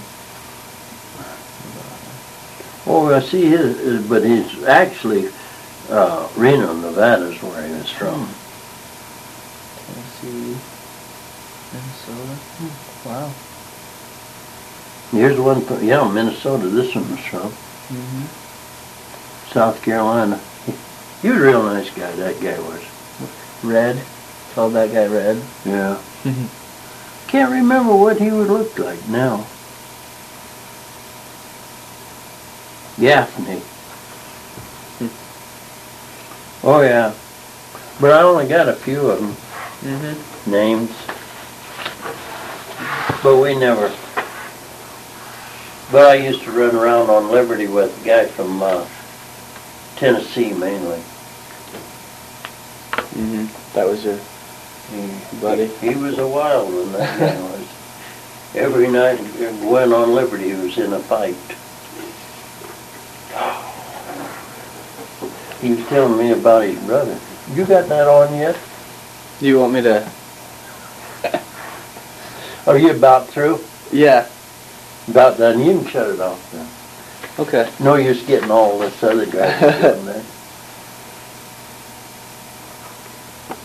Oh, I see his, uh, but he's actually, uh, Reno, Nevada is where he was from. Tennessee, Minnesota. Hmm. Wow. Here's one, from- yeah, Minnesota, this one was from. Mm-hmm. South Carolina. He was a real nice guy, that guy was. Red. Called that guy Red. Yeah. Can't remember what he would look like now. Gaffney. Oh yeah. But I only got a few of them. Mm-hmm. Names. But we never. But I used to run around on Liberty with a guy from uh, Tennessee mainly. Mm-hmm. That was your He, buddy? He, he was a wild one, that guy was. Every night he went on Liberty, he was in a fight. He was telling me about his brother. You got that on yet? Do you want me to? Are you about through? Yeah. About done. You can shut it off then. Okay. No use getting all this other guy doing that.